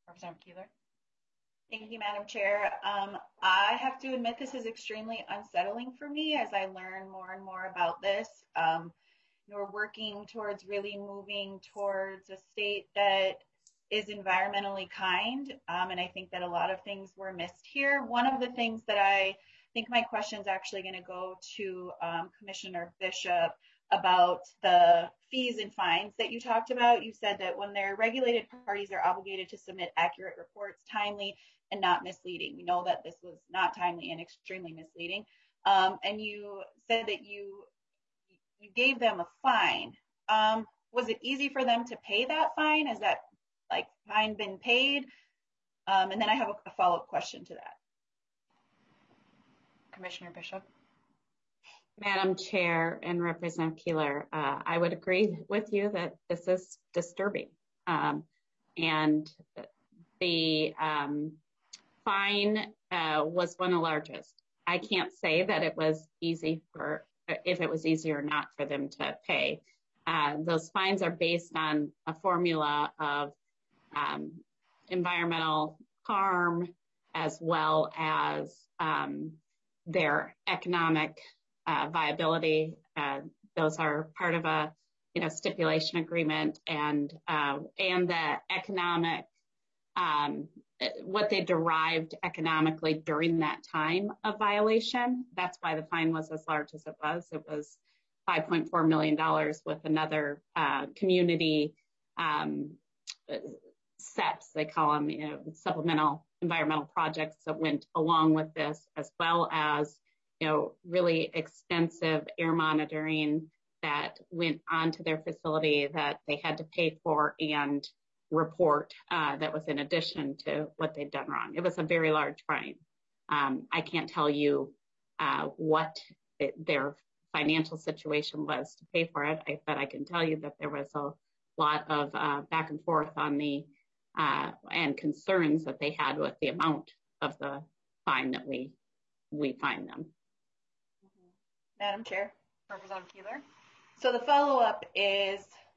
Representative Keeler. Thank you, Madam Chair. I have to admit this is extremely unsettling for me as I learn more and more about this. We're working towards really moving towards a state that is environmentally kind, and I think that a lot of things were missed here. One of the things that I think my question is actually going to go to Commissioner Bishop about the fees and fines that you talked about. You said that when they're regulated parties are obligated to submit accurate reports, timely and not misleading. We know that this was not timely and extremely misleading. And you said that you gave them a fine. Was it easy for them to pay that fine? Has that fine been paid? And then I have a follow-up question to that. Commissioner Bishop. Madam Chair and Representative Keeler, I would agree with you that this is disturbing. And the fine was one of the largest. I can't say that it was easy if it was easy or not for them to pay. Those fines are based on a formula of environmental harm as well as their economic viability. Those are part of a stipulation agreement, and the economic what they derived economically during that time of violation. That's why the fine was as large as it was. It was $5.4 million with another community SEPs, they call them, supplemental environmental projects that went along with this, as well as really extensive air monitoring that went onto their facility that they had to pay for and report that was in addition to what they'd done wrong. It was a very large fine. I can't tell you what their financial situation was to pay for it, but I can tell you that there was a lot of back and forth on the and concerns that they had with the amount of the fine that we fined them. Madam Chair. Representative Keeler. So the follow-up is,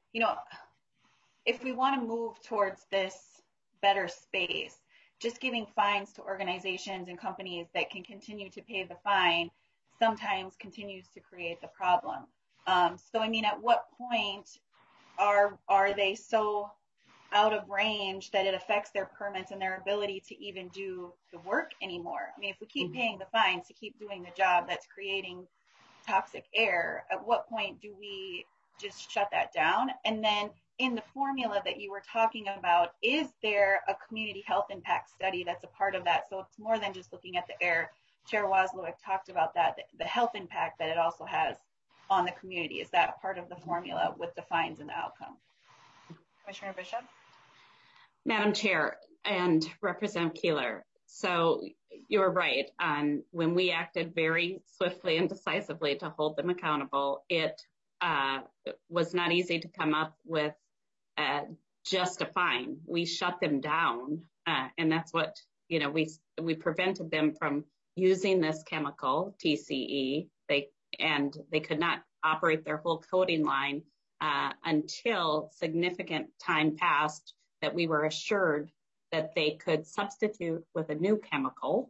if we want to move towards this better space, just giving fines to organizations and companies that can continue to pay the fine sometimes continues to create the problem. So, at what point are they so out of range that it affects their permits and their ability to even do the work anymore? If we keep paying the fines to keep doing the job that's creating toxic air, at what point do we just shut that down? And then in the formula that you were talking about, is there a community health impact study that's a part of that? So it's more than just looking at the air. Chair Wozlowick talked about that, the health impact that it also has on the community. Is that part of the formula with the fines and the outcome? Commissioner Bishop. Madam Chair and Representative Keeler, so you're right on when we acted very swiftly and decisively to hold them accountable, it was not easy to come up with just a fine. We shut them down, and that's what, we prevented them from using this chemical, TCE. They could not operate their whole coating line until significant time passed that we were assured that they could substitute with a new chemical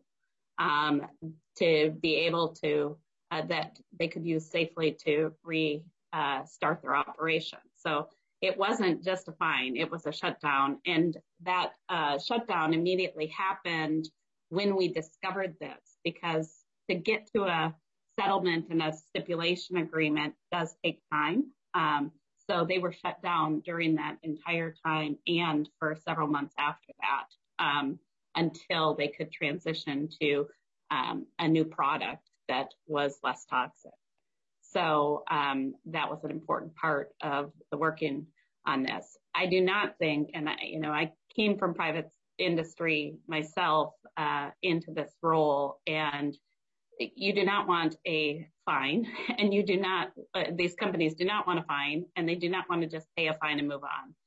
to be able to, that they could use safely to restart their operation. So it wasn't just a fine, it was a shutdown. And that shutdown immediately happened when we discovered this, because to get to a settlement and a stipulation agreement does take time. So they were shut down during that entire time and for several months after that, until they could transition to a new product that was less toxic. So that was an important part of the working on this. I do not think, and I came from private industry myself into this role, and you do not want a fine, and you do not, these companies do not want a fine, and they do not want to just pay a fine and move on.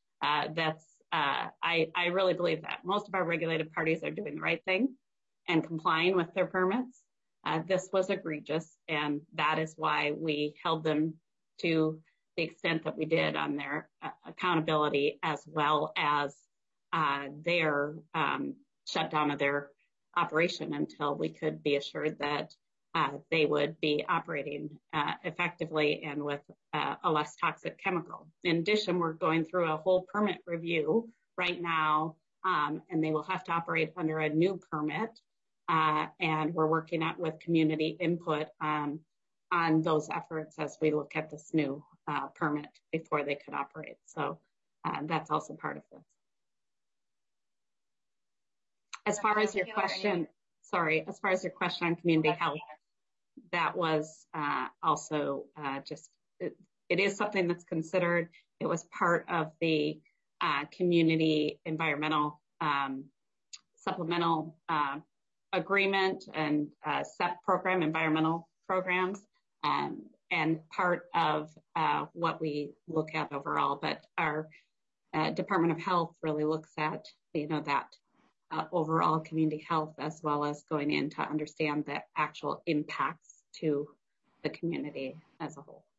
I really believe that most of our regulated parties are doing the right thing and complying with their permits. This was egregious, and that is why we held them to the extent that we did on their accountability, as well as their shutdown of their operation until we could be assured that they would be operating effectively and with a less toxic chemical. In addition, we're going through a whole permit review right now, and they will have to operate under a new permit. And we're working with community input on those efforts as we look at this new permit before they could operate. So that's also part of this. As far as your question on community health, that was also it is something that's considered. It was part of the community environmental supplemental agreement and SEP program, environmental programs, and part of what we look at overall. But our Department of Health really looks at, that overall community health, as well as going in to understand the actual impacts to the community as a whole.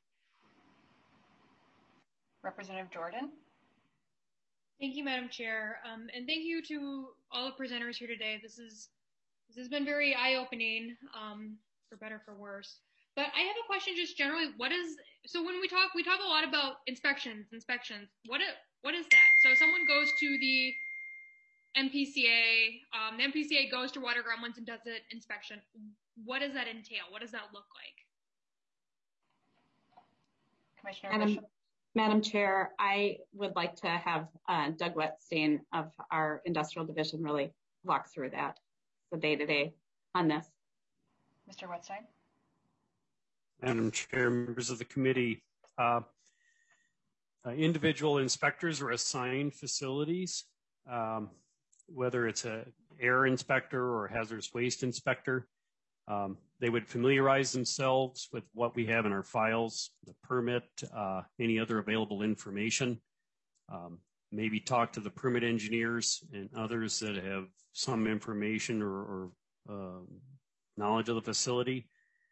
Representative Jordan. Thank you, Madam Chair, and thank you to all the presenters here today. This has been very eye-opening, for better for worse. But I have a question, just generally. So when we talk a lot about inspections. What is that? So someone goes to the MPCA. The MPCA goes to Water Gremlins and does an inspection. What does that entail? What does that look like? Commissioner Bishop. Madam Chair, I would like to have Doug Wettstein of our Industrial Division really walk through that, the day-to-day on this. Mr. Wettstein. Madam Chair, members of the committee, individual inspectors are assigned facilities, whether it's an air inspector or hazardous waste inspector. They would familiarize themselves with what we have in our files, the permit, any other available information, maybe talk to the permit engineers and others that have some information or knowledge of the facility.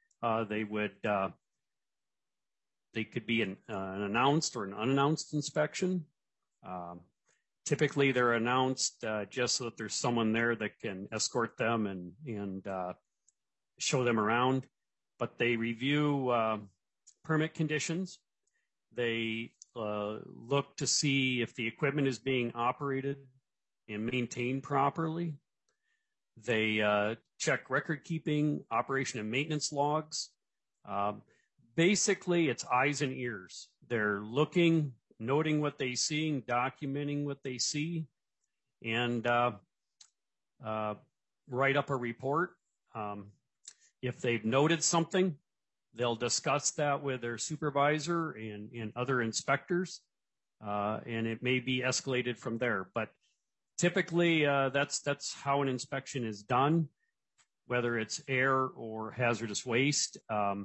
They could be an announced or an unannounced inspection. Typically, they're announced just so that there's someone there that can escort them and show them around. But they review permit conditions. They look to see if the equipment is being operated and maintained properly. They check record keeping, operation and maintenance logs. Basically, it's eyes and ears. They're looking, noting what they see, documenting what they see, and write up a report. If they've noted something, they'll discuss that with their supervisor and other inspectors, and it may be escalated from there. But typically, that's how an inspection is done, whether it's air or hazardous waste.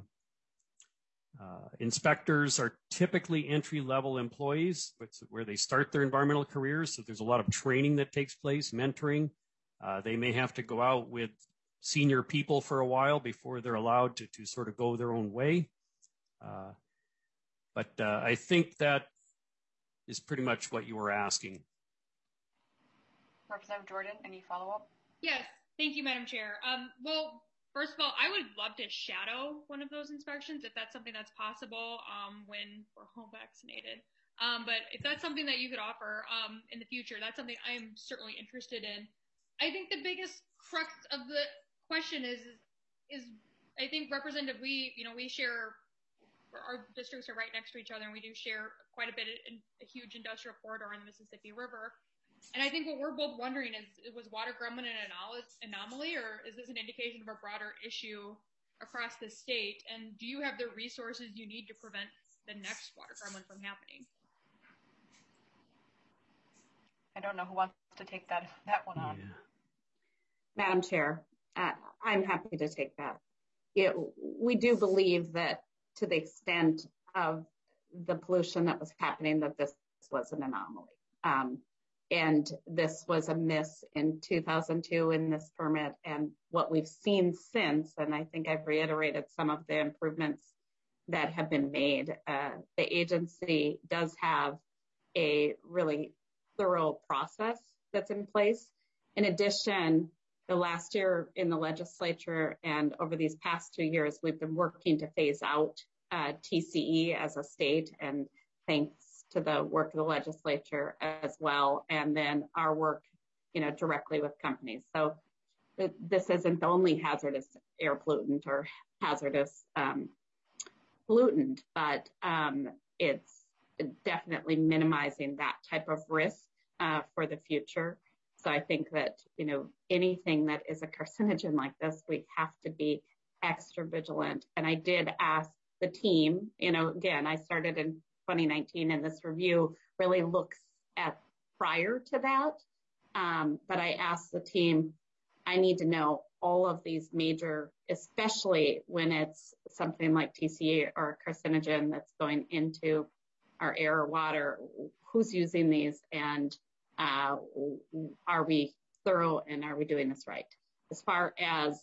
Inspectors are typically entry-level employees, where they start their environmental careers. So there's a lot of training that takes place, mentoring. They may have to go out with senior people for a while before they're allowed to sort of go their own way. But I think that is pretty much what you were asking. Representative Jordan, any follow-up? Yes, thank you, Madam Chair. Well, first of all, I would love to shadow one of those inspections if that's something that's possible when we're home vaccinated. But if that's something that you could offer in the future, that's something I'm certainly interested in. I think the biggest crux of the question is I think Representative, we share, our districts are right next to each other, and we do share quite a bit in a huge industrial corridor on the Mississippi River. And I think what we're both wondering is, was Water Gremlin an anomaly, or is this an indication of a broader issue across the state? And do you have the resources you need to prevent the next Water Gremlin from happening? I don't know who wants to take that one on. Yeah. Madam Chair, I'm happy to take that. We do believe that to the extent of the pollution that was happening, that this was an anomaly. And this was a miss in 2002 in this permit. And what we've seen since, and I think I've reiterated some of the improvements that have been made, the agency does have a really thorough process that's in place. In addition, the last year in the legislature and over these past 2 years, we've been working to phase out TCE as a state, and thanks to the work of the legislature as well, and then our work, directly with companies. So this isn't the only hazardous air pollutant or hazardous pollutant, but it's definitely minimizing that type of risk for the future. So I think that, anything that is a carcinogen like this, we have to be extra vigilant. And I did ask the team, again, I started in 2019 and this review really looks at prior to that. But I asked the team, I need to know all of these major, especially when it's something like TCE or a carcinogen that's going into our air or water, who's using these, and are we thorough and are we doing this right? As far as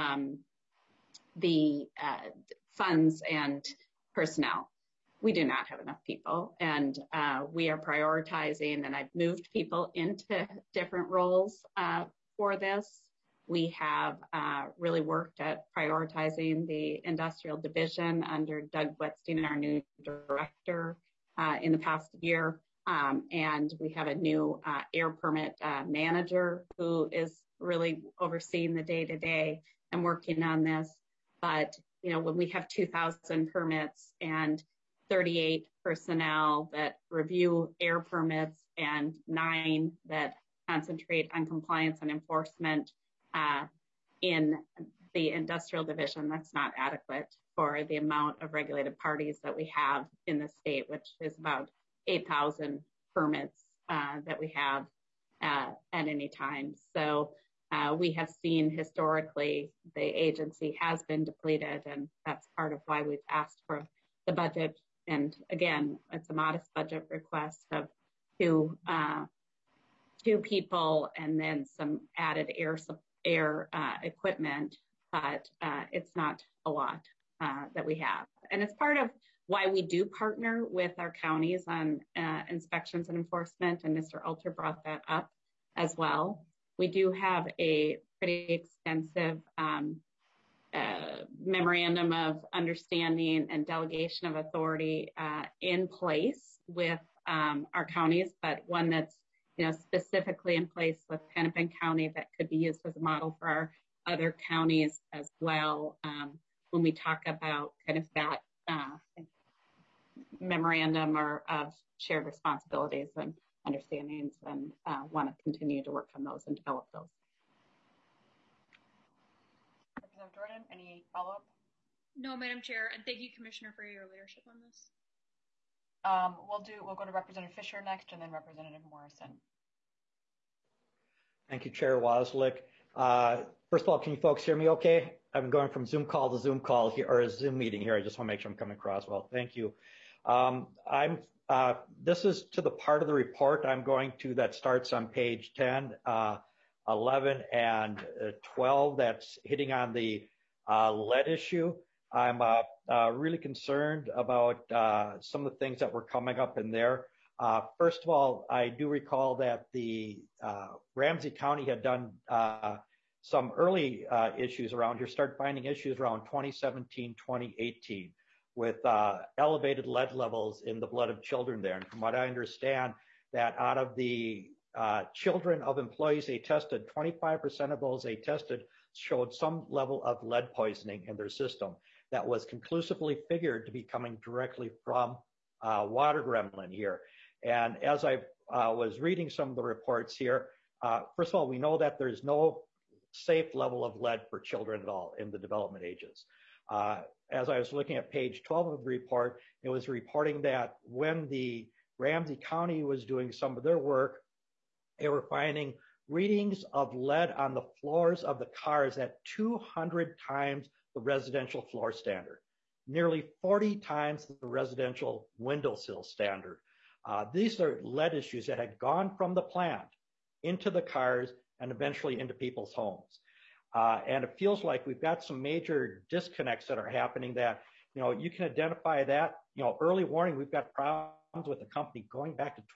the funds and personnel, we do not have enough people, and we are prioritizing, and I've moved people into different roles for this. We have really worked at prioritizing the industrial division under Doug Wetstein, our new director, in the past year. And we have a new air permit manager who is really overseeing the day-to-day and working on this. But, when we have 2,000 permits and 38 personnel that review air permits and 9 that concentrate on compliance and enforcement in the industrial division, that's not adequate for the amount of regulated parties that we have in the state, which is about 8,000 permits that we have at any time. So we have seen historically the agency has been depleted, and that's part of why we've asked for the budget. And again, it's a modest budget request of two people and then some added air equipment, but it's not a lot that we have. And it's part of why we do partner with our counties on inspections and enforcement, and Mr. Alter brought that up as well. We do have a pretty extensive memorandum of understanding and delegation of authority in place with our counties, but one that's specifically in place with Hennepin County that could be used as a model for our other counties as well, when we talk about kind of that memorandum or of shared responsibilities and understandings, and want to continue to work on those and develop those. Representative Jordan, any follow-up? No, Madam Chair, and thank you, Commissioner, for your leadership on this. We'll go to Representative Fisher next, and then Representative Morrison. Thank you, Chair Wozlik. First of all, can you folks hear me okay? I'm going from Zoom call to Zoom call here, or a Zoom meeting here. I just want to make sure I'm coming across well. Thank you. This is to the part of the report I'm going to that starts on page 10, 11, and 12 that's hitting on the lead issue. I'm really concerned about some of the things that were coming up in there. First of all, I do recall that the Ramsey County had done some early issues around here, started finding issues around 2017, 2018 with elevated lead levels in the blood of children there. And from what I understand, that out of the children of employees they tested, 25% of those they tested showed some level of lead poisoning in their system that was conclusively figured to be coming directly from water gremlin here. And as I was reading some of the reports here, first of all, we know that there's no safe level of lead for children at all in the development ages. As I was looking at page 12 of the report, it was reporting that when the Ramsey County was doing some of their work, they were finding readings of lead on the floors of the cars at 200 times the residential floor standard, nearly 40 times the residential windowsill standard. These are lead issues that had gone from the plant into the cars and eventually into people's homes. And it feels like we've got some major disconnects that are happening, that You can identify that, early warning. We've got problems with the company going back to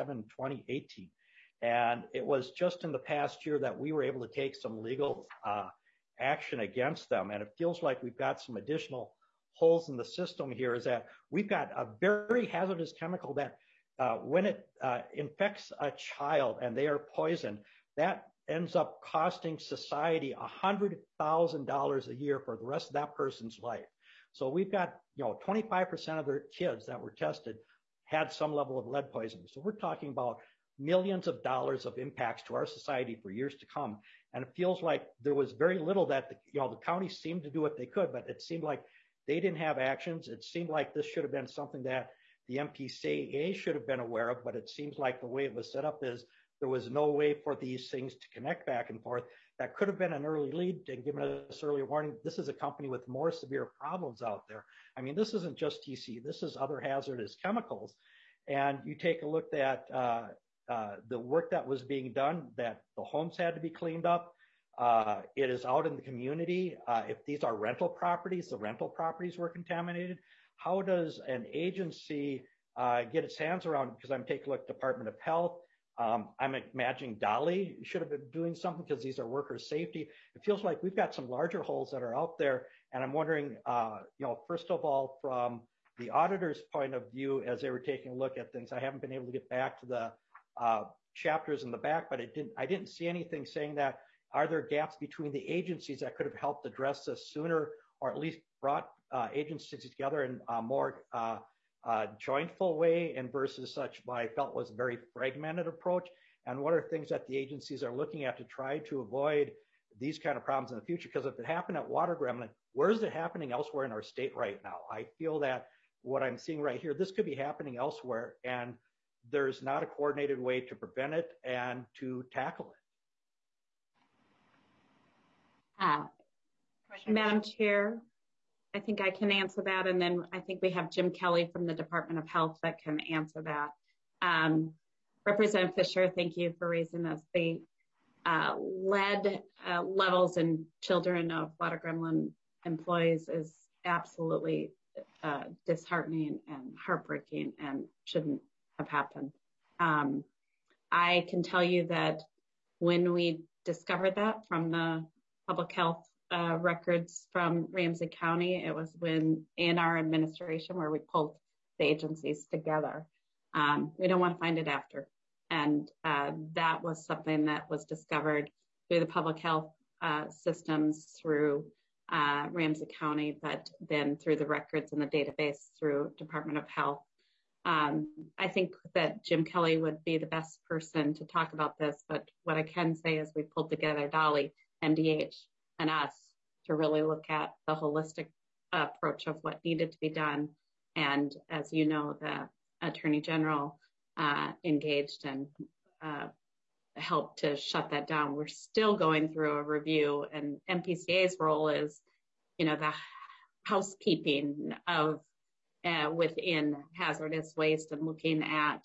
2018. And it was just in the past year that we were able to take some legal action against them. And it feels like we've got some additional holes in the system here, is that we've got a very hazardous chemical that when it infects a child and they are poisoned, that ends up costing society $100,000 a year for the rest of that person's life. So we've got, 25% of their kids that were tested had some level of lead poisoning. So we're talking about millions of dollars of impacts to our society for years to come. And it feels like there was very little that the county seemed to do what they could, but it seemed like they didn't have actions. It seemed like this should have been something that the MPCA should have been aware of, but it seems like the way it was set up is there was no way for these things to connect back and forth. That could have been an early lead and given us early warning. This is a company with more severe problems out there. I mean, this isn't just TC. This is other hazardous chemicals. And you take a look at the work that was being done, that the homes had to be cleaned up. It is out in the community. If these are rental properties, the rental properties were contaminated. How does an agency get its hands around? Because I'm taking a look at Department of Health. I'm imagining Dolly should have been doing something because these are worker safety. It feels like we've got some larger holes that are out there. And I'm wondering, first of all, from the auditor's point of view, as they were taking a look at things, I haven't been able to get back to the chapters in the back, but I didn't see anything saying that. Are there gaps between the agencies that could have helped address this sooner, or at least brought agencies together in a more jointful way, and versus such what I felt was a very fragmented approach? And what are things that the agencies are looking at to try to avoid these kind of problems in the future? Because if it happened at Water Gremlin, where is it happening elsewhere in our state right now? I feel that what I'm seeing right here, this could be happening elsewhere, and there's not a coordinated way to prevent it and to tackle it. Madam Chair, I think I can answer that. And then I think we have Jim Kelly from the Department of Health that can answer that. Representative Fisher, thank you for raising this. The lead levels in children of Water Gremlin employees is absolutely disheartening and heartbreaking and shouldn't have happened. I can tell you that when we discovered that from the public health records from Ramsey County, it was when in our administration where we pulled the agencies together. We don't want to find it after. And that was something that was discovered through the public health systems through Ramsey County, but then through the records in the database through Department of Health. I think that Jim Kelly would be the best person to talk about this, but what I can say is we pulled together Dolly, MDH, and us to really look at the holistic approach of what needed to be done. And as you know, the Attorney General engaged and helped to shut that down. We're still going through a review, and MPCA's role is, the housekeeping of within hazardous waste and looking at,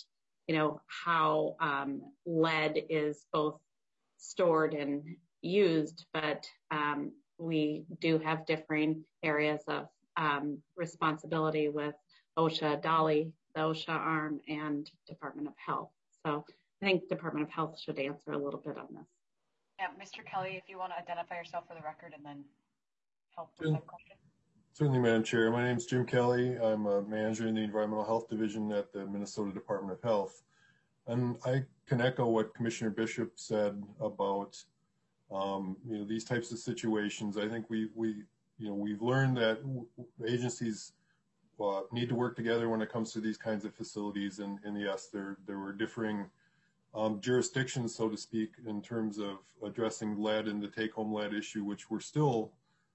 how lead is both stored and used, but we do have differing areas of responsibility with OSHA, Dolly, the OSHA arm, and Department of Health. So I think Department of Health should answer a little bit on this. Yeah, Mr. Kelly, if you want to identify yourself for the record and then help with that question. Certainly, Madam Chair. My name is Jim Kelly. I'm a manager in the Environmental Health Division at the Minnesota Department of Health. And I can echo what Commissioner Bishop said about these types of situations. I think we've learned that agencies need to work together when it comes to these kinds of facilities. And yes, there were differing jurisdictions, so to speak, in terms of addressing lead and the take-home lead issue, which we're still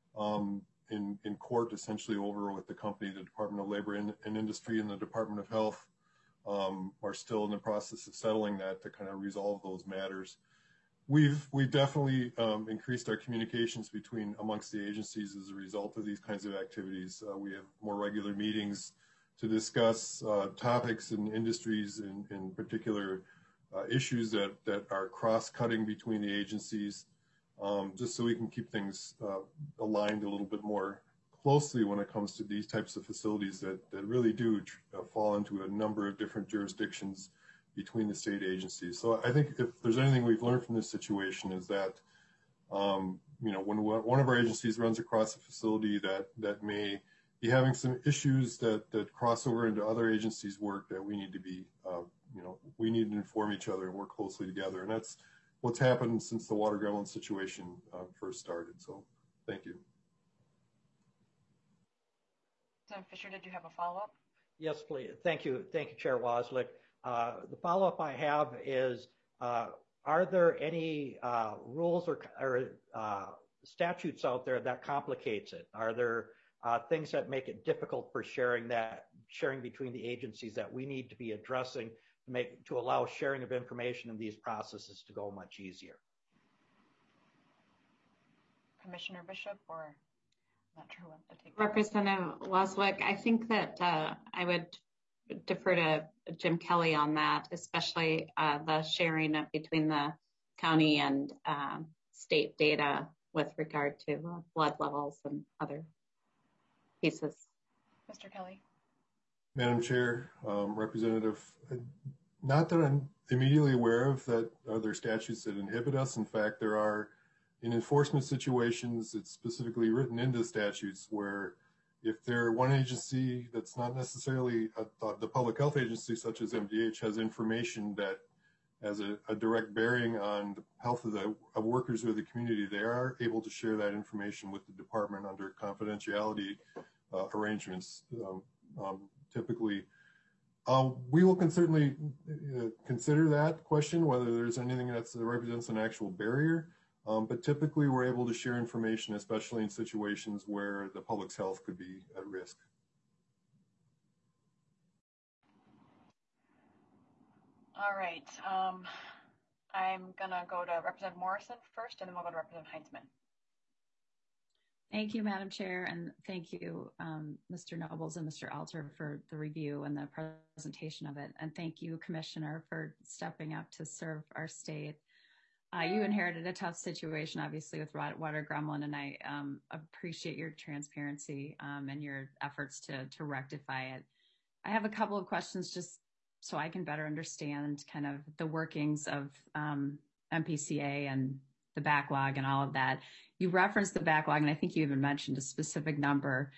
in court essentially over with the company. The Department of Labor and Industry and the Department of Health are still in the process of settling that to kind of resolve those matters. We've definitely increased our communications amongst the agencies as a result of these kinds of activities. We have more regular meetings to discuss topics and industries, in particular issues that are cross-cutting between the agencies, just so we can keep things aligned a little bit more closely when it comes to these types of facilities that really do fall into a number of different jurisdictions between the state agencies. So I think if there's anything we've learned from this situation is that, when one of our agencies runs across a facility that may be having some issues that cross over into other agencies' work, that we need to be, we need to inform each other and work closely together. And that's what's happened since the water Gremlin situation first started. So thank you. Senator Fisher, did you have a follow-up? Yes, please. Thank you. Thank you, Chair Wozlik. The follow-up I have is, are there any rules or statutes out there that complicates it? Are there things that make it difficult for sharing between the agencies that we need to be addressing to allow sharing of information in these processes to go much easier? Commissioner Bishop, or not sure who wants to take that. Representative Wozlik, I think that I would defer to Jim Kelly on that, especially the sharing between the county and state data with regard to blood levels and other pieces. Mr. Kelly. Madam Chair, Representative, not that I'm immediately aware of that are there statutes that inhibit us. In fact, there are, in enforcement situations, it's specifically written into statutes where if they're one agency that's not necessarily the public health agency, such as MDH, has information that has a direct bearing on the health of workers or the community, they are able to share that information with the department under confidentiality arrangements. Typically, we will certainly consider that question, whether there's anything that represents an actual barrier. But typically, we're able to share information, especially in situations where the public's health could be at risk. All right. I'm going to go to Representative Morrison first, and then we'll go to Representative Heinzman. Thank you, Madam Chair, and thank you, Mr. Nobles and Mr. Alter, for the review and the presentation of it. And thank you, Commissioner, for stepping up to serve our state. You inherited a tough situation, obviously, with water Gremlin, and I appreciate your transparency and your efforts to rectify it. I have a couple of questions just so I can better understand kind of the workings of MPCA and the backlog and all of that. You referenced the backlog, and I think you even mentioned a specific number.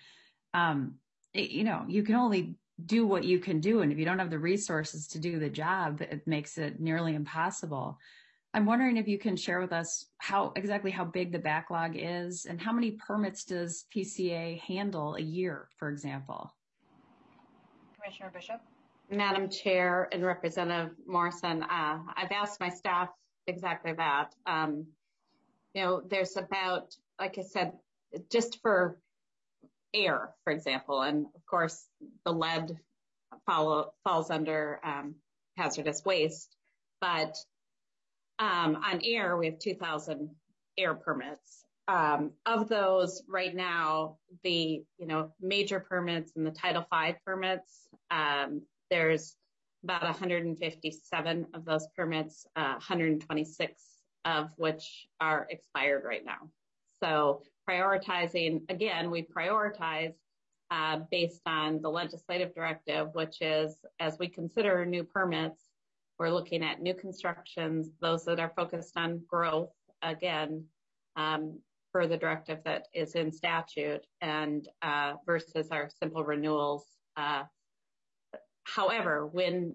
You can only do what you can do, and if you don't have the resources to do the job, it makes it nearly impossible. I'm wondering if you can share with us exactly how big the backlog is and how many permits does PCA handle a year, for example? Commissioner Bishop. Madam Chair and Representative Morrison, I've asked my staff exactly that. There's about, like I said, just for air, for example, and of course the lead falls under hazardous waste, but on air, we have 2,000 air permits. Of those right now, the major permits and the Title V permits, there's about 157 of those permits, 126 of which are expired right now. So prioritizing, again, we prioritize based on the legislative directive, which is as we consider new permits, we're looking at new constructions, those that are focused on growth, again, per the directive that is in statute, and versus our simple renewals. However,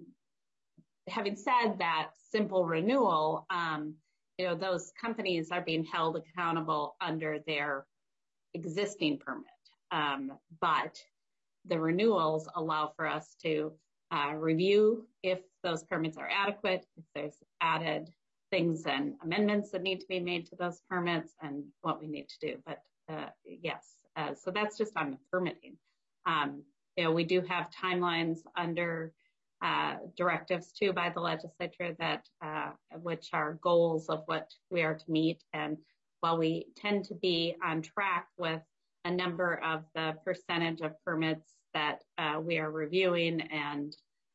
having said that simple renewal, those companies are being held accountable under their existing permit. But the renewals allow for us to review if those permits are adequate, if there's added things and amendments that need to be made to those permits and what we need to do. But yes, so that's just on the permitting. We do have timelines under directives too by the legislature that which are goals of what we are to meet. And while we tend to be on track with a number of the percentage of permits that we are reviewing and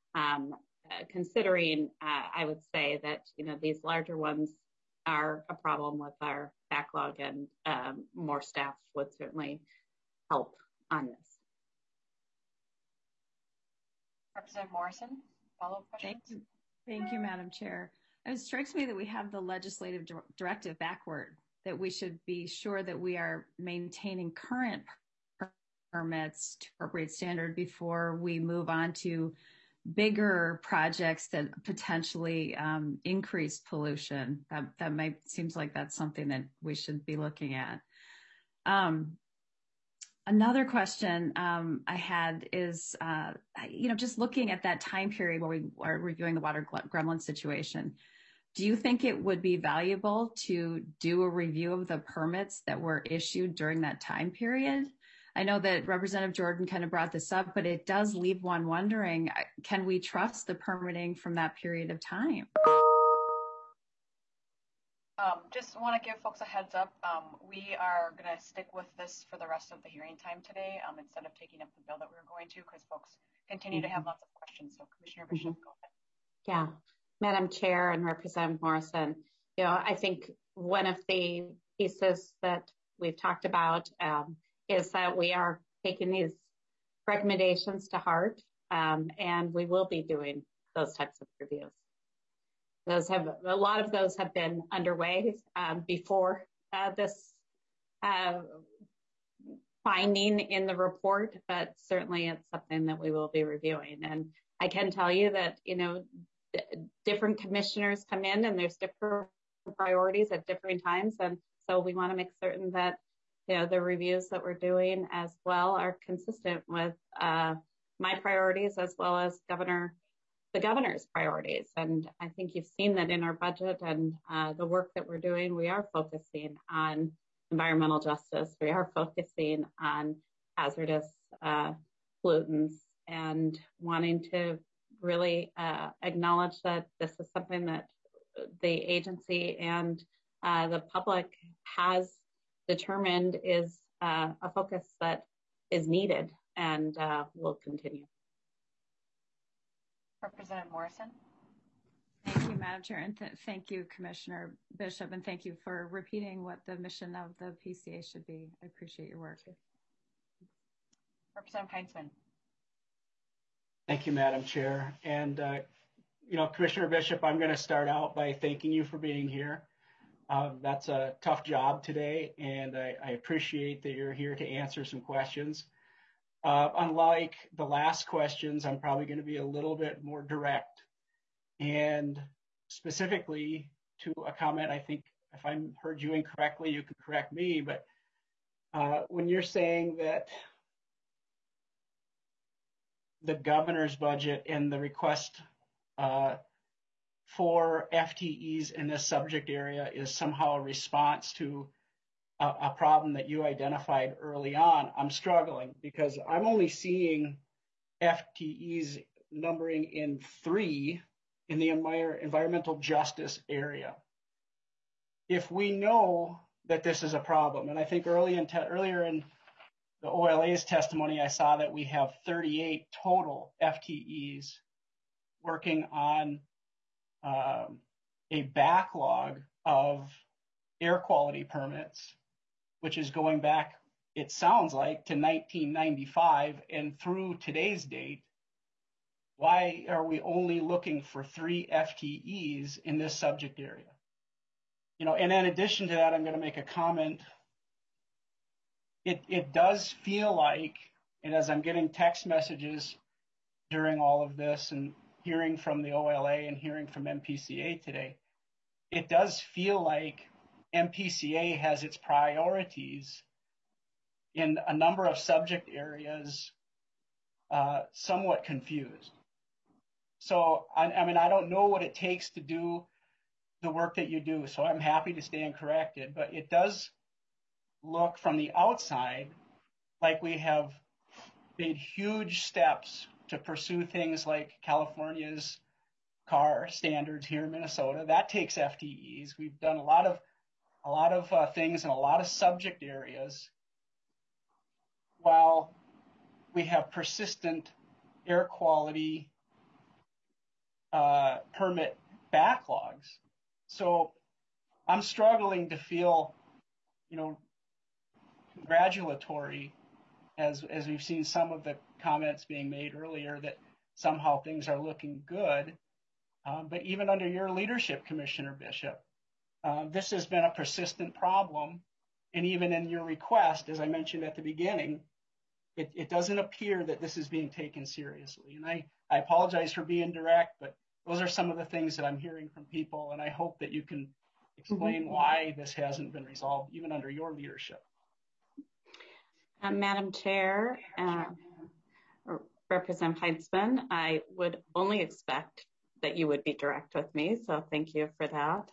considering, I would say that these larger ones are a problem with our backlog, and more staff would certainly help on this. Representative Morrison, follow-up questions? Thank you, Madam Chair. It strikes me that we have the legislative directive backward, that we should be sure that we are maintaining current permits to appropriate standard before we move on to bigger projects that potentially increase pollution. That seems like that's something that we should be looking at. Another question I had is, just looking at that time period where we are reviewing the water gremlin situation, do you think it would be valuable to do a review of the permits that were issued during that time period? I know that Representative Jordan kind of brought this up, but it does leave one wondering, can we trust the permitting from that period of time? Just want to give folks a heads up. We are going to stick with this for the rest of the hearing time today instead of taking up the bill that we were going to, because folks continue to have lots of questions. So Commissioner Bishop, go ahead. Yeah, Madam Chair and Representative Morrison, I think one of the pieces that we've talked about is that we are taking these recommendations to heart, and we will be doing those types of reviews. A lot of those have been underway before this finding in the report, but certainly it's something that we will be reviewing. And I can tell you that, different commissioners come in and there's different priorities at different times. And so we want to make certain that, the reviews that we're doing as well are consistent with my priorities as well as the governor's priorities. And I think you've seen that in our budget and the work that we're doing. We are focusing on environmental justice. We are focusing on hazardous pollutants and wanting to really acknowledge that this is something that the agency and the public has determined is a focus that is needed and will continue. Representative Morrison. Thank you, Madam Chair, and thank you, Commissioner Bishop, and thank you for repeating what the mission of the PCA should be. I appreciate your work. Representative Heinzman. Thank you, Madam Chair. And, Commissioner Bishop, I'm going to start out by thanking you for being here. That's a tough job today, and I appreciate that you're here to answer some questions. Unlike the last questions, I'm probably going to be a little bit more direct. And specifically to a comment, I think if I heard you incorrectly, you can correct me, but when you're saying that the governor's budget and the request for FTEs in this subject area is somehow a response to a problem that you identified early on, I'm struggling because I'm only seeing FTEs numbering in 3 in the environmental justice area. If we know that this is a problem, and I think earlier in the OLA's testimony, I saw that we have 38 total FTEs working on a backlog of air quality permits, which is going back, it sounds like, to 1995 and through today's date. Why are we only looking for 3 FTEs in this subject area? And in addition to that, I'm going to make a comment. It does feel like, and as I'm getting text messages during all of this and hearing from the OLA and hearing from MPCA today, it does feel like MPCA has its priorities in a number of subject areas somewhat confused. So, I don't know what it takes to do the work that you do, so I'm happy to stand corrected, but it does look from the outside like we have made huge steps to pursue things like California's car standards here in Minnesota. That takes FTEs. We've done a lot of things in a lot of subject areas, while we have persistent air quality permit backlogs. So I'm struggling to feel, congratulatory as we've seen some of the comments being made earlier, that somehow things are looking good. But even under your leadership, Commissioner Bishop, this has been a persistent problem. And even in your request, as I mentioned at the beginning, it doesn't appear that this is being taken seriously. And I apologize for being direct, but those are some of the things that I'm hearing from people. And I hope that you can explain why this hasn't been resolved, even under your leadership. Madam Chair, Representative Heitzman, I would only expect that you would be direct with me, so thank you for that.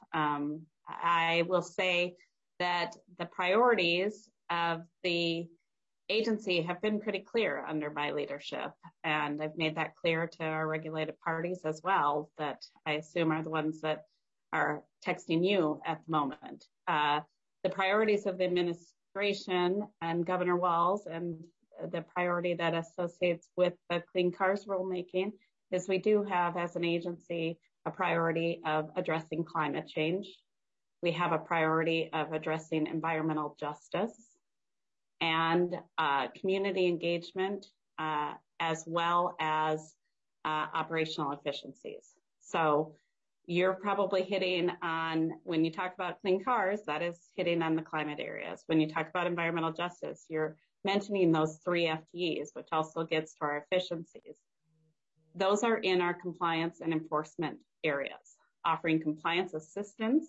I will say that the priorities of the agency have been pretty clear under my leadership, and I've made that clear to our regulated parties as well, that I assume are the ones that are texting you at the moment. The priorities of the administration and Governor Walz, and the priority that associates with the Clean Cars rulemaking, is we do have as an agency a priority of addressing climate change. We have a priority of addressing environmental justice and community engagement, as well as operational efficiencies. So you're probably hitting on, when you talk about clean cars, that is hitting on the climate areas. When you talk about environmental justice, you're mentioning those 3 FTEs, which also gets to our efficiencies. Those are in our compliance and enforcement areas. Offering compliance assistance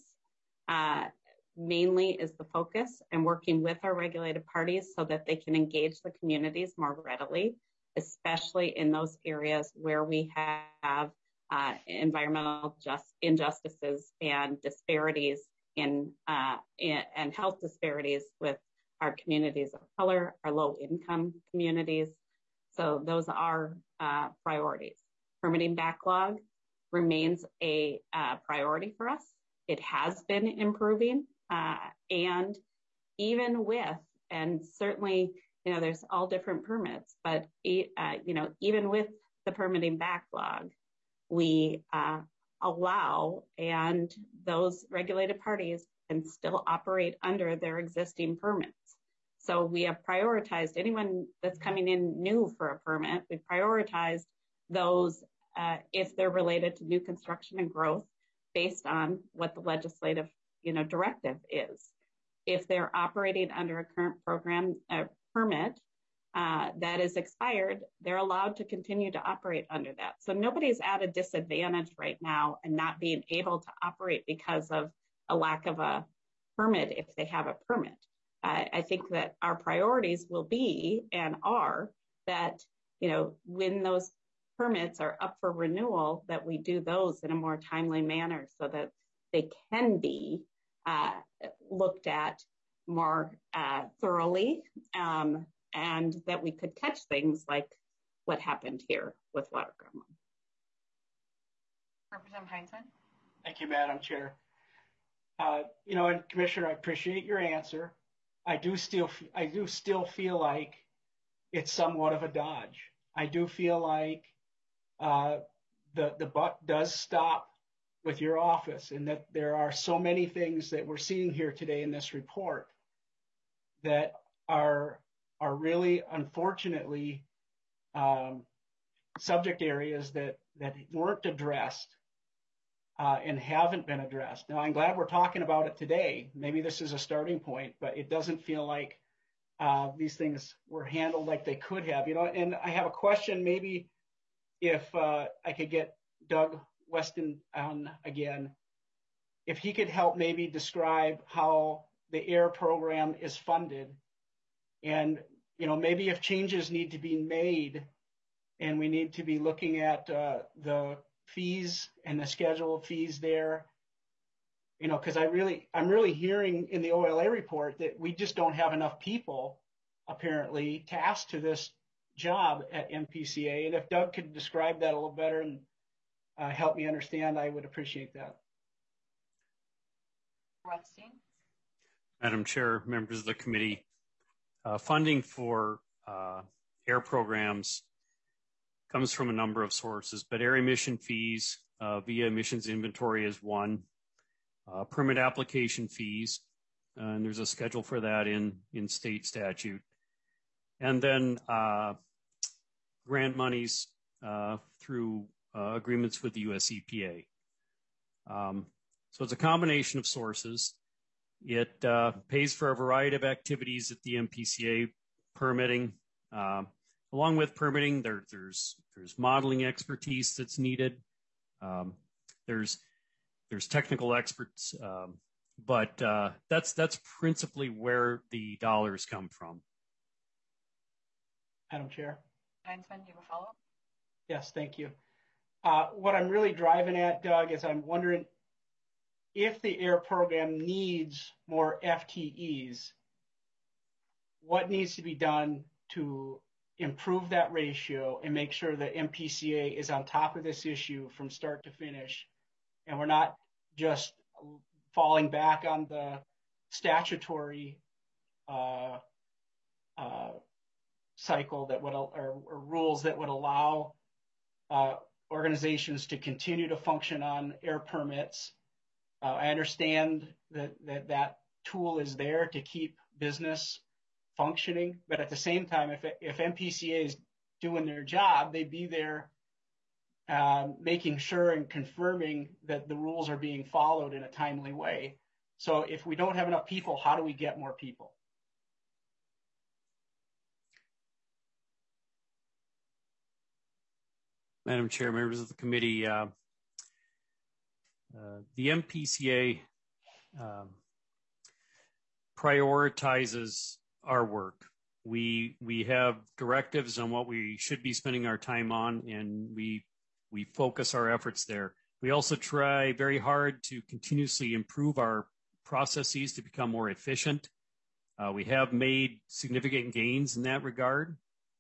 mainly is the focus, and working with our regulated parties so that they can engage the communities more readily, especially in those areas where we have environmental injustices and disparities and health disparities with our communities of color, our low-income communities. So those are priorities. Permitting backlog remains a priority for us. It has been improving, and even with, and certainly, there's all different permits, but even with the permitting backlog, we allow, and those regulated parties can still operate under their existing permits. So we have prioritized anyone that's coming in new for a permit. We've prioritized those if they're related to new construction and growth based on what the legislative directive is. If they're operating under a current program permit that is expired, they're allowed to continue to operate under that. So nobody's at a disadvantage right now and not being able to operate because of a lack of a permit if they have a permit. I think that our priorities will be and are that, when those permits are up for renewal, that we do those in a more timely manner so that they can be looked at more thoroughly, and that we could catch things like what happened here with Water Gremlin. Representative Heitzman. Thank you, Madam Chair. And Commissioner, I appreciate your answer. I do still feel like it's somewhat of a dodge. I do feel like the buck does stop with your office, and that there are so many things that we're seeing here today in this report that are really, unfortunately, subject areas that weren't addressed and haven't been addressed. Now, I'm glad we're talking about it today. Maybe this is a starting point, but it doesn't feel like these things were handled like they could have. And I have a question, maybe if I could get Doug Weston on again, if he could help maybe describe how the AIR program is funded, and maybe if changes need to be made and we need to be looking at the fees and the schedule of fees there, because I'm really hearing in the OLA report that we just don't have enough people apparently tasked to this job at MPCA. And if Doug could describe that a little better and help me understand, I would appreciate that. Rothstein. Madam Chair, members of the committee, funding for AIR programs comes from a number of sources, but air emission fees via emissions inventory is one. Permit application fees, and there's a schedule for that in state statute. and then grant monies through agreements with the US EPA. So it's a combination of sources. It pays for a variety of activities at the MPCA, permitting. Along with permitting, there's modeling expertise that's needed. There's technical experts, but that's principally where the dollars come from. Madam Chair. Heinzman, do you have a follow-up? Yes, thank you. What I'm really driving at, Doug, is I'm wondering if the AIR program needs more FTEs, what needs to be done to improve that ratio and make sure that MPCA is on top of this issue from start to finish, and we're not just falling back on the statutory cycle that would, or rules that would allow organizations to continue to function on AIR permits. I understand that tool is there to keep business functioning, but at the same time, if MPCA is doing their job, they'd be there making sure and confirming that the rules are being followed in a timely way. So if we don't have enough people, how do we get more people? Madam Chair, members of the committee, the MPCA prioritizes our work. We have directives on what we should be spending our time on, and we focus our efforts there. We also try very hard to continuously improve our processes to become more efficient. We have made significant gains in that regard.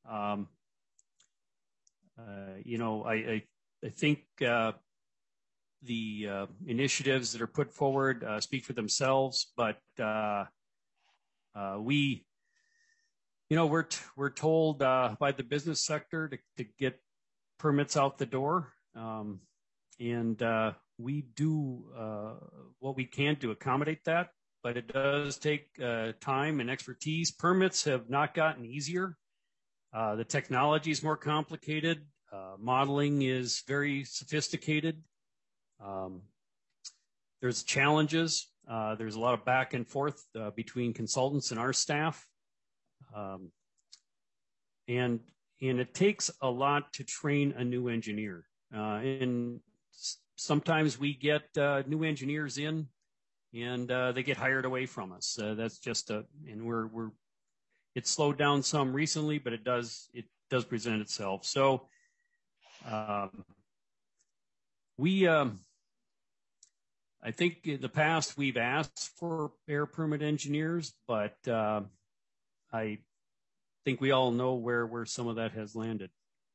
I think the initiatives that are put forward speak for themselves, but we're told by the business sector to get permits out the door, and we do what we can to accommodate that, but it does take time and expertise. Permits have not gotten easier. The technology is more complicated. Modeling is very sophisticated. There's challenges. There's a lot of back and forth between consultants and our staff. And it takes a lot to train a new engineer. And sometimes we get new engineers in and they get hired away from us. That's just and it's slowed down some recently, but it does present itself. So I think in the past we've asked for air permit engineers, but I think we all know where some of that has landed.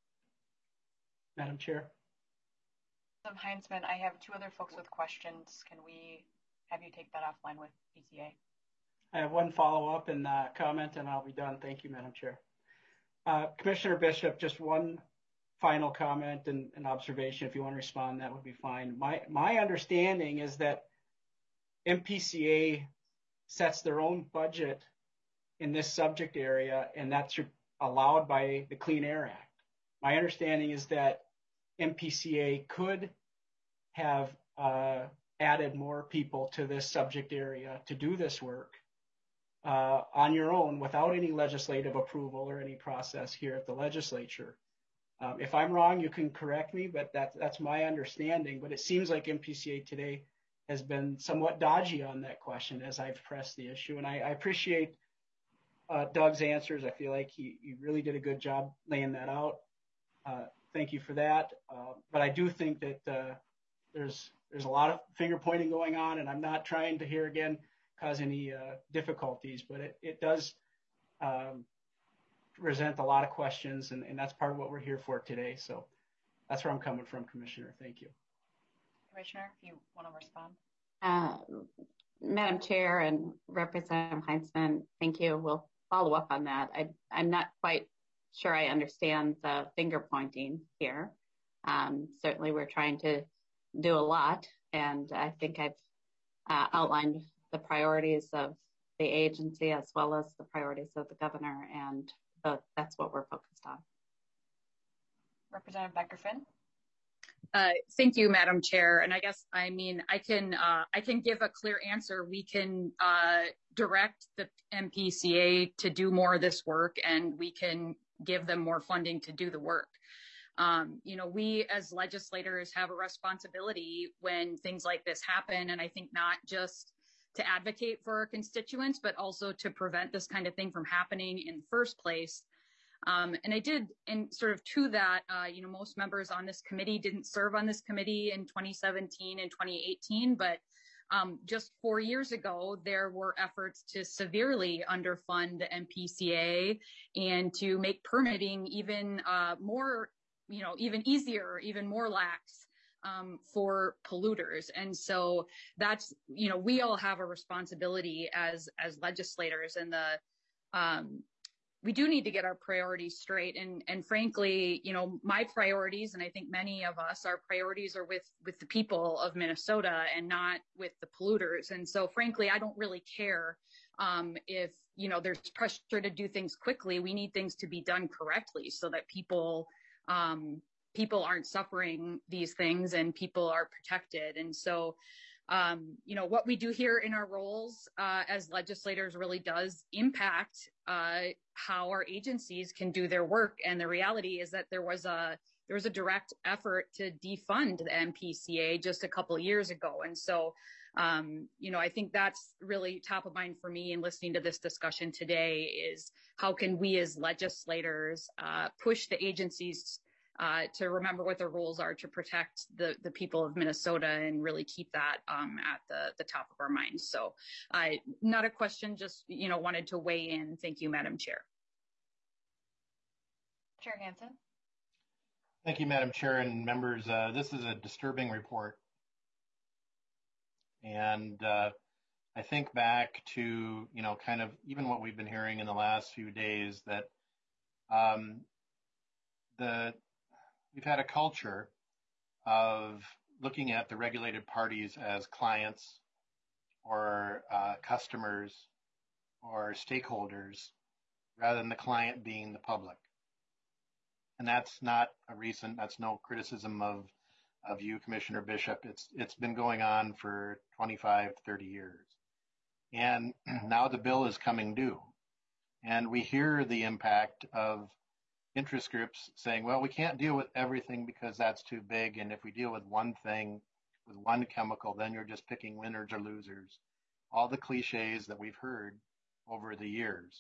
Madam Chair. Heinzman, I have two other folks with questions. Can we have you take that offline with PCA? I have one follow-up and comment, and I'll be done. Thank you, Madam Chair. Commissioner Bishop, just one final comment and observation. If you want to respond, that would be fine. My understanding is that MPCA sets their own budget in this subject area, and that's allowed by the Clean Air Act. My understanding is that MPCA could have added more people to this subject area to do this work on your own without any legislative approval or any process here at the legislature. If I'm wrong, you can correct me, but that's my understanding. But it seems like MPCA today has been somewhat dodgy on that question as I've pressed the issue. And I appreciate Doug's answers. I feel like he really did a good job laying that out. Thank you for that. But I do think that there's a lot of finger pointing going on, and I'm not trying to here again cause any difficulties, but it does present a lot of questions, and that's part of what we're here for today. So that's where I'm coming from, Commissioner. Thank you. Commissioner, if you want to respond. Madam Chair and Representative Heinzman, thank you. We'll follow up on that. I'm not quite sure I understand the finger pointing here. Certainly we're trying to do a lot, and I think I've outlined the priorities of the agency as well as the priorities of the governor and So that's what we're focused on. Representative Becker-Finn. Thank you, Madam Chair. And I guess, I can give a clear answer. We can direct the MPCA to do more of this work, and we can give them more funding to do the work. We as legislators have a responsibility when things like this happen, and I think not just to advocate for our constituents, but also to prevent this kind of thing from happening in the first place. And I did, and sort of to that, most members on this committee didn't serve on this committee in 2017 and 2018, but just 4 years ago, there were efforts to severely underfund the MPCA and to make permitting even more, even easier, even more lax for polluters. And so that's, we all have a responsibility as legislators, and we do need to get our priorities straight. And frankly, my priorities, and I think many of us, our priorities are with the people of Minnesota and not with the polluters. And so frankly, I don't really care if, there's pressure to do things quickly. We need things to be done correctly so that people aren't suffering these things and people are protected. And so, what we do here in our roles as legislators really does impact how our agencies can do their work. And the reality is that there was a direct effort to defund the MPCA just a couple of years ago. And so, I think that's really top of mind for me in listening to this discussion today is how can we as legislators push the agencies to remember what their roles are to protect the people of Minnesota and really keep that at the top of our minds. So not a question, just, wanted to weigh in. Thank you, Madam Chair. Chair Hansen. Thank you, Madam Chair and members. This is a disturbing report. And I think back to, kind of even what we've been hearing in the last few days that we've had a culture of looking at the regulated parties as clients or customers or stakeholders rather than the client being the public. And that's no criticism of you, Commissioner Bishop. It's been going on for 25, 30 years. And now the bill is coming due. And we hear the impact of interest groups saying, well, we can't deal with everything because that's too big. And if we deal with one thing, with one chemical, then you're just picking winners or losers. All the cliches that we've heard over the years.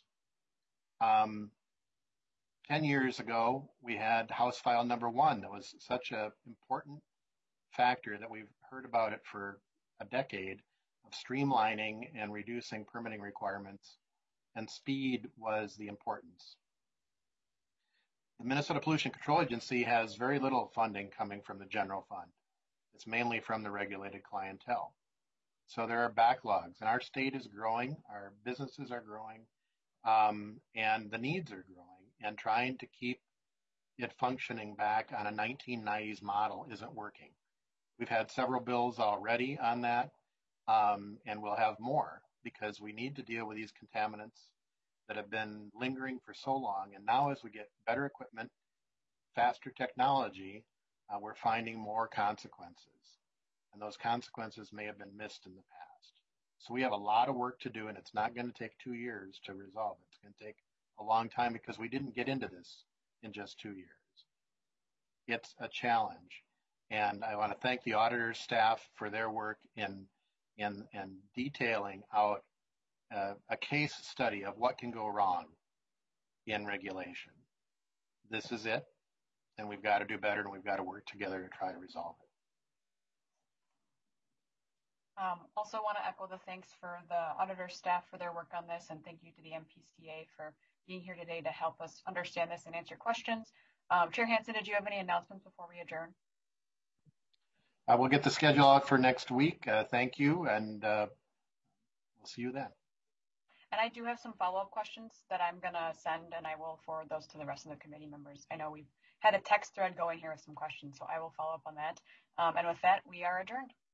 10 years ago, we had House File number 1. That was such an important factor that we've heard about it for a decade of streamlining and reducing permitting requirements. And speed was the importance. The Minnesota Pollution Control Agency has very little funding coming from the general fund. It's mainly from the regulated clientele. So there are backlogs, and our state is growing, our businesses are growing, and the needs are growing, and trying to keep it functioning back on a 1990s model isn't working. We've had several bills already on that, and we'll have more because we need to deal with these contaminants that have been lingering for so long. And now as we get better equipment, faster technology, we're finding more consequences. And those consequences may have been missed in the past. So we have a lot of work to do, and it's not going to take 2 years to resolve it. It's going to take a long time because we didn't get into this in just 2 years. It's a challenge. And I want to thank the auditor's staff for their work in detailing out a case study of what can go wrong in regulation. This is it, and we've got to do better, and we've got to work together to try to resolve it. Also want to echo the thanks for the auditor staff for their work on this, and thank you to the MPCA for being here today to help us understand this and answer questions. Chair Hansen, did you have any announcements before we adjourn? We'll get the schedule out for next week. Thank you, and we'll see you then. And I do have some follow-up questions that I'm going to send, and I will forward those to the rest of the committee members. I know we've had a text thread going here with some questions, so I will follow up on that. And with that, we are adjourned.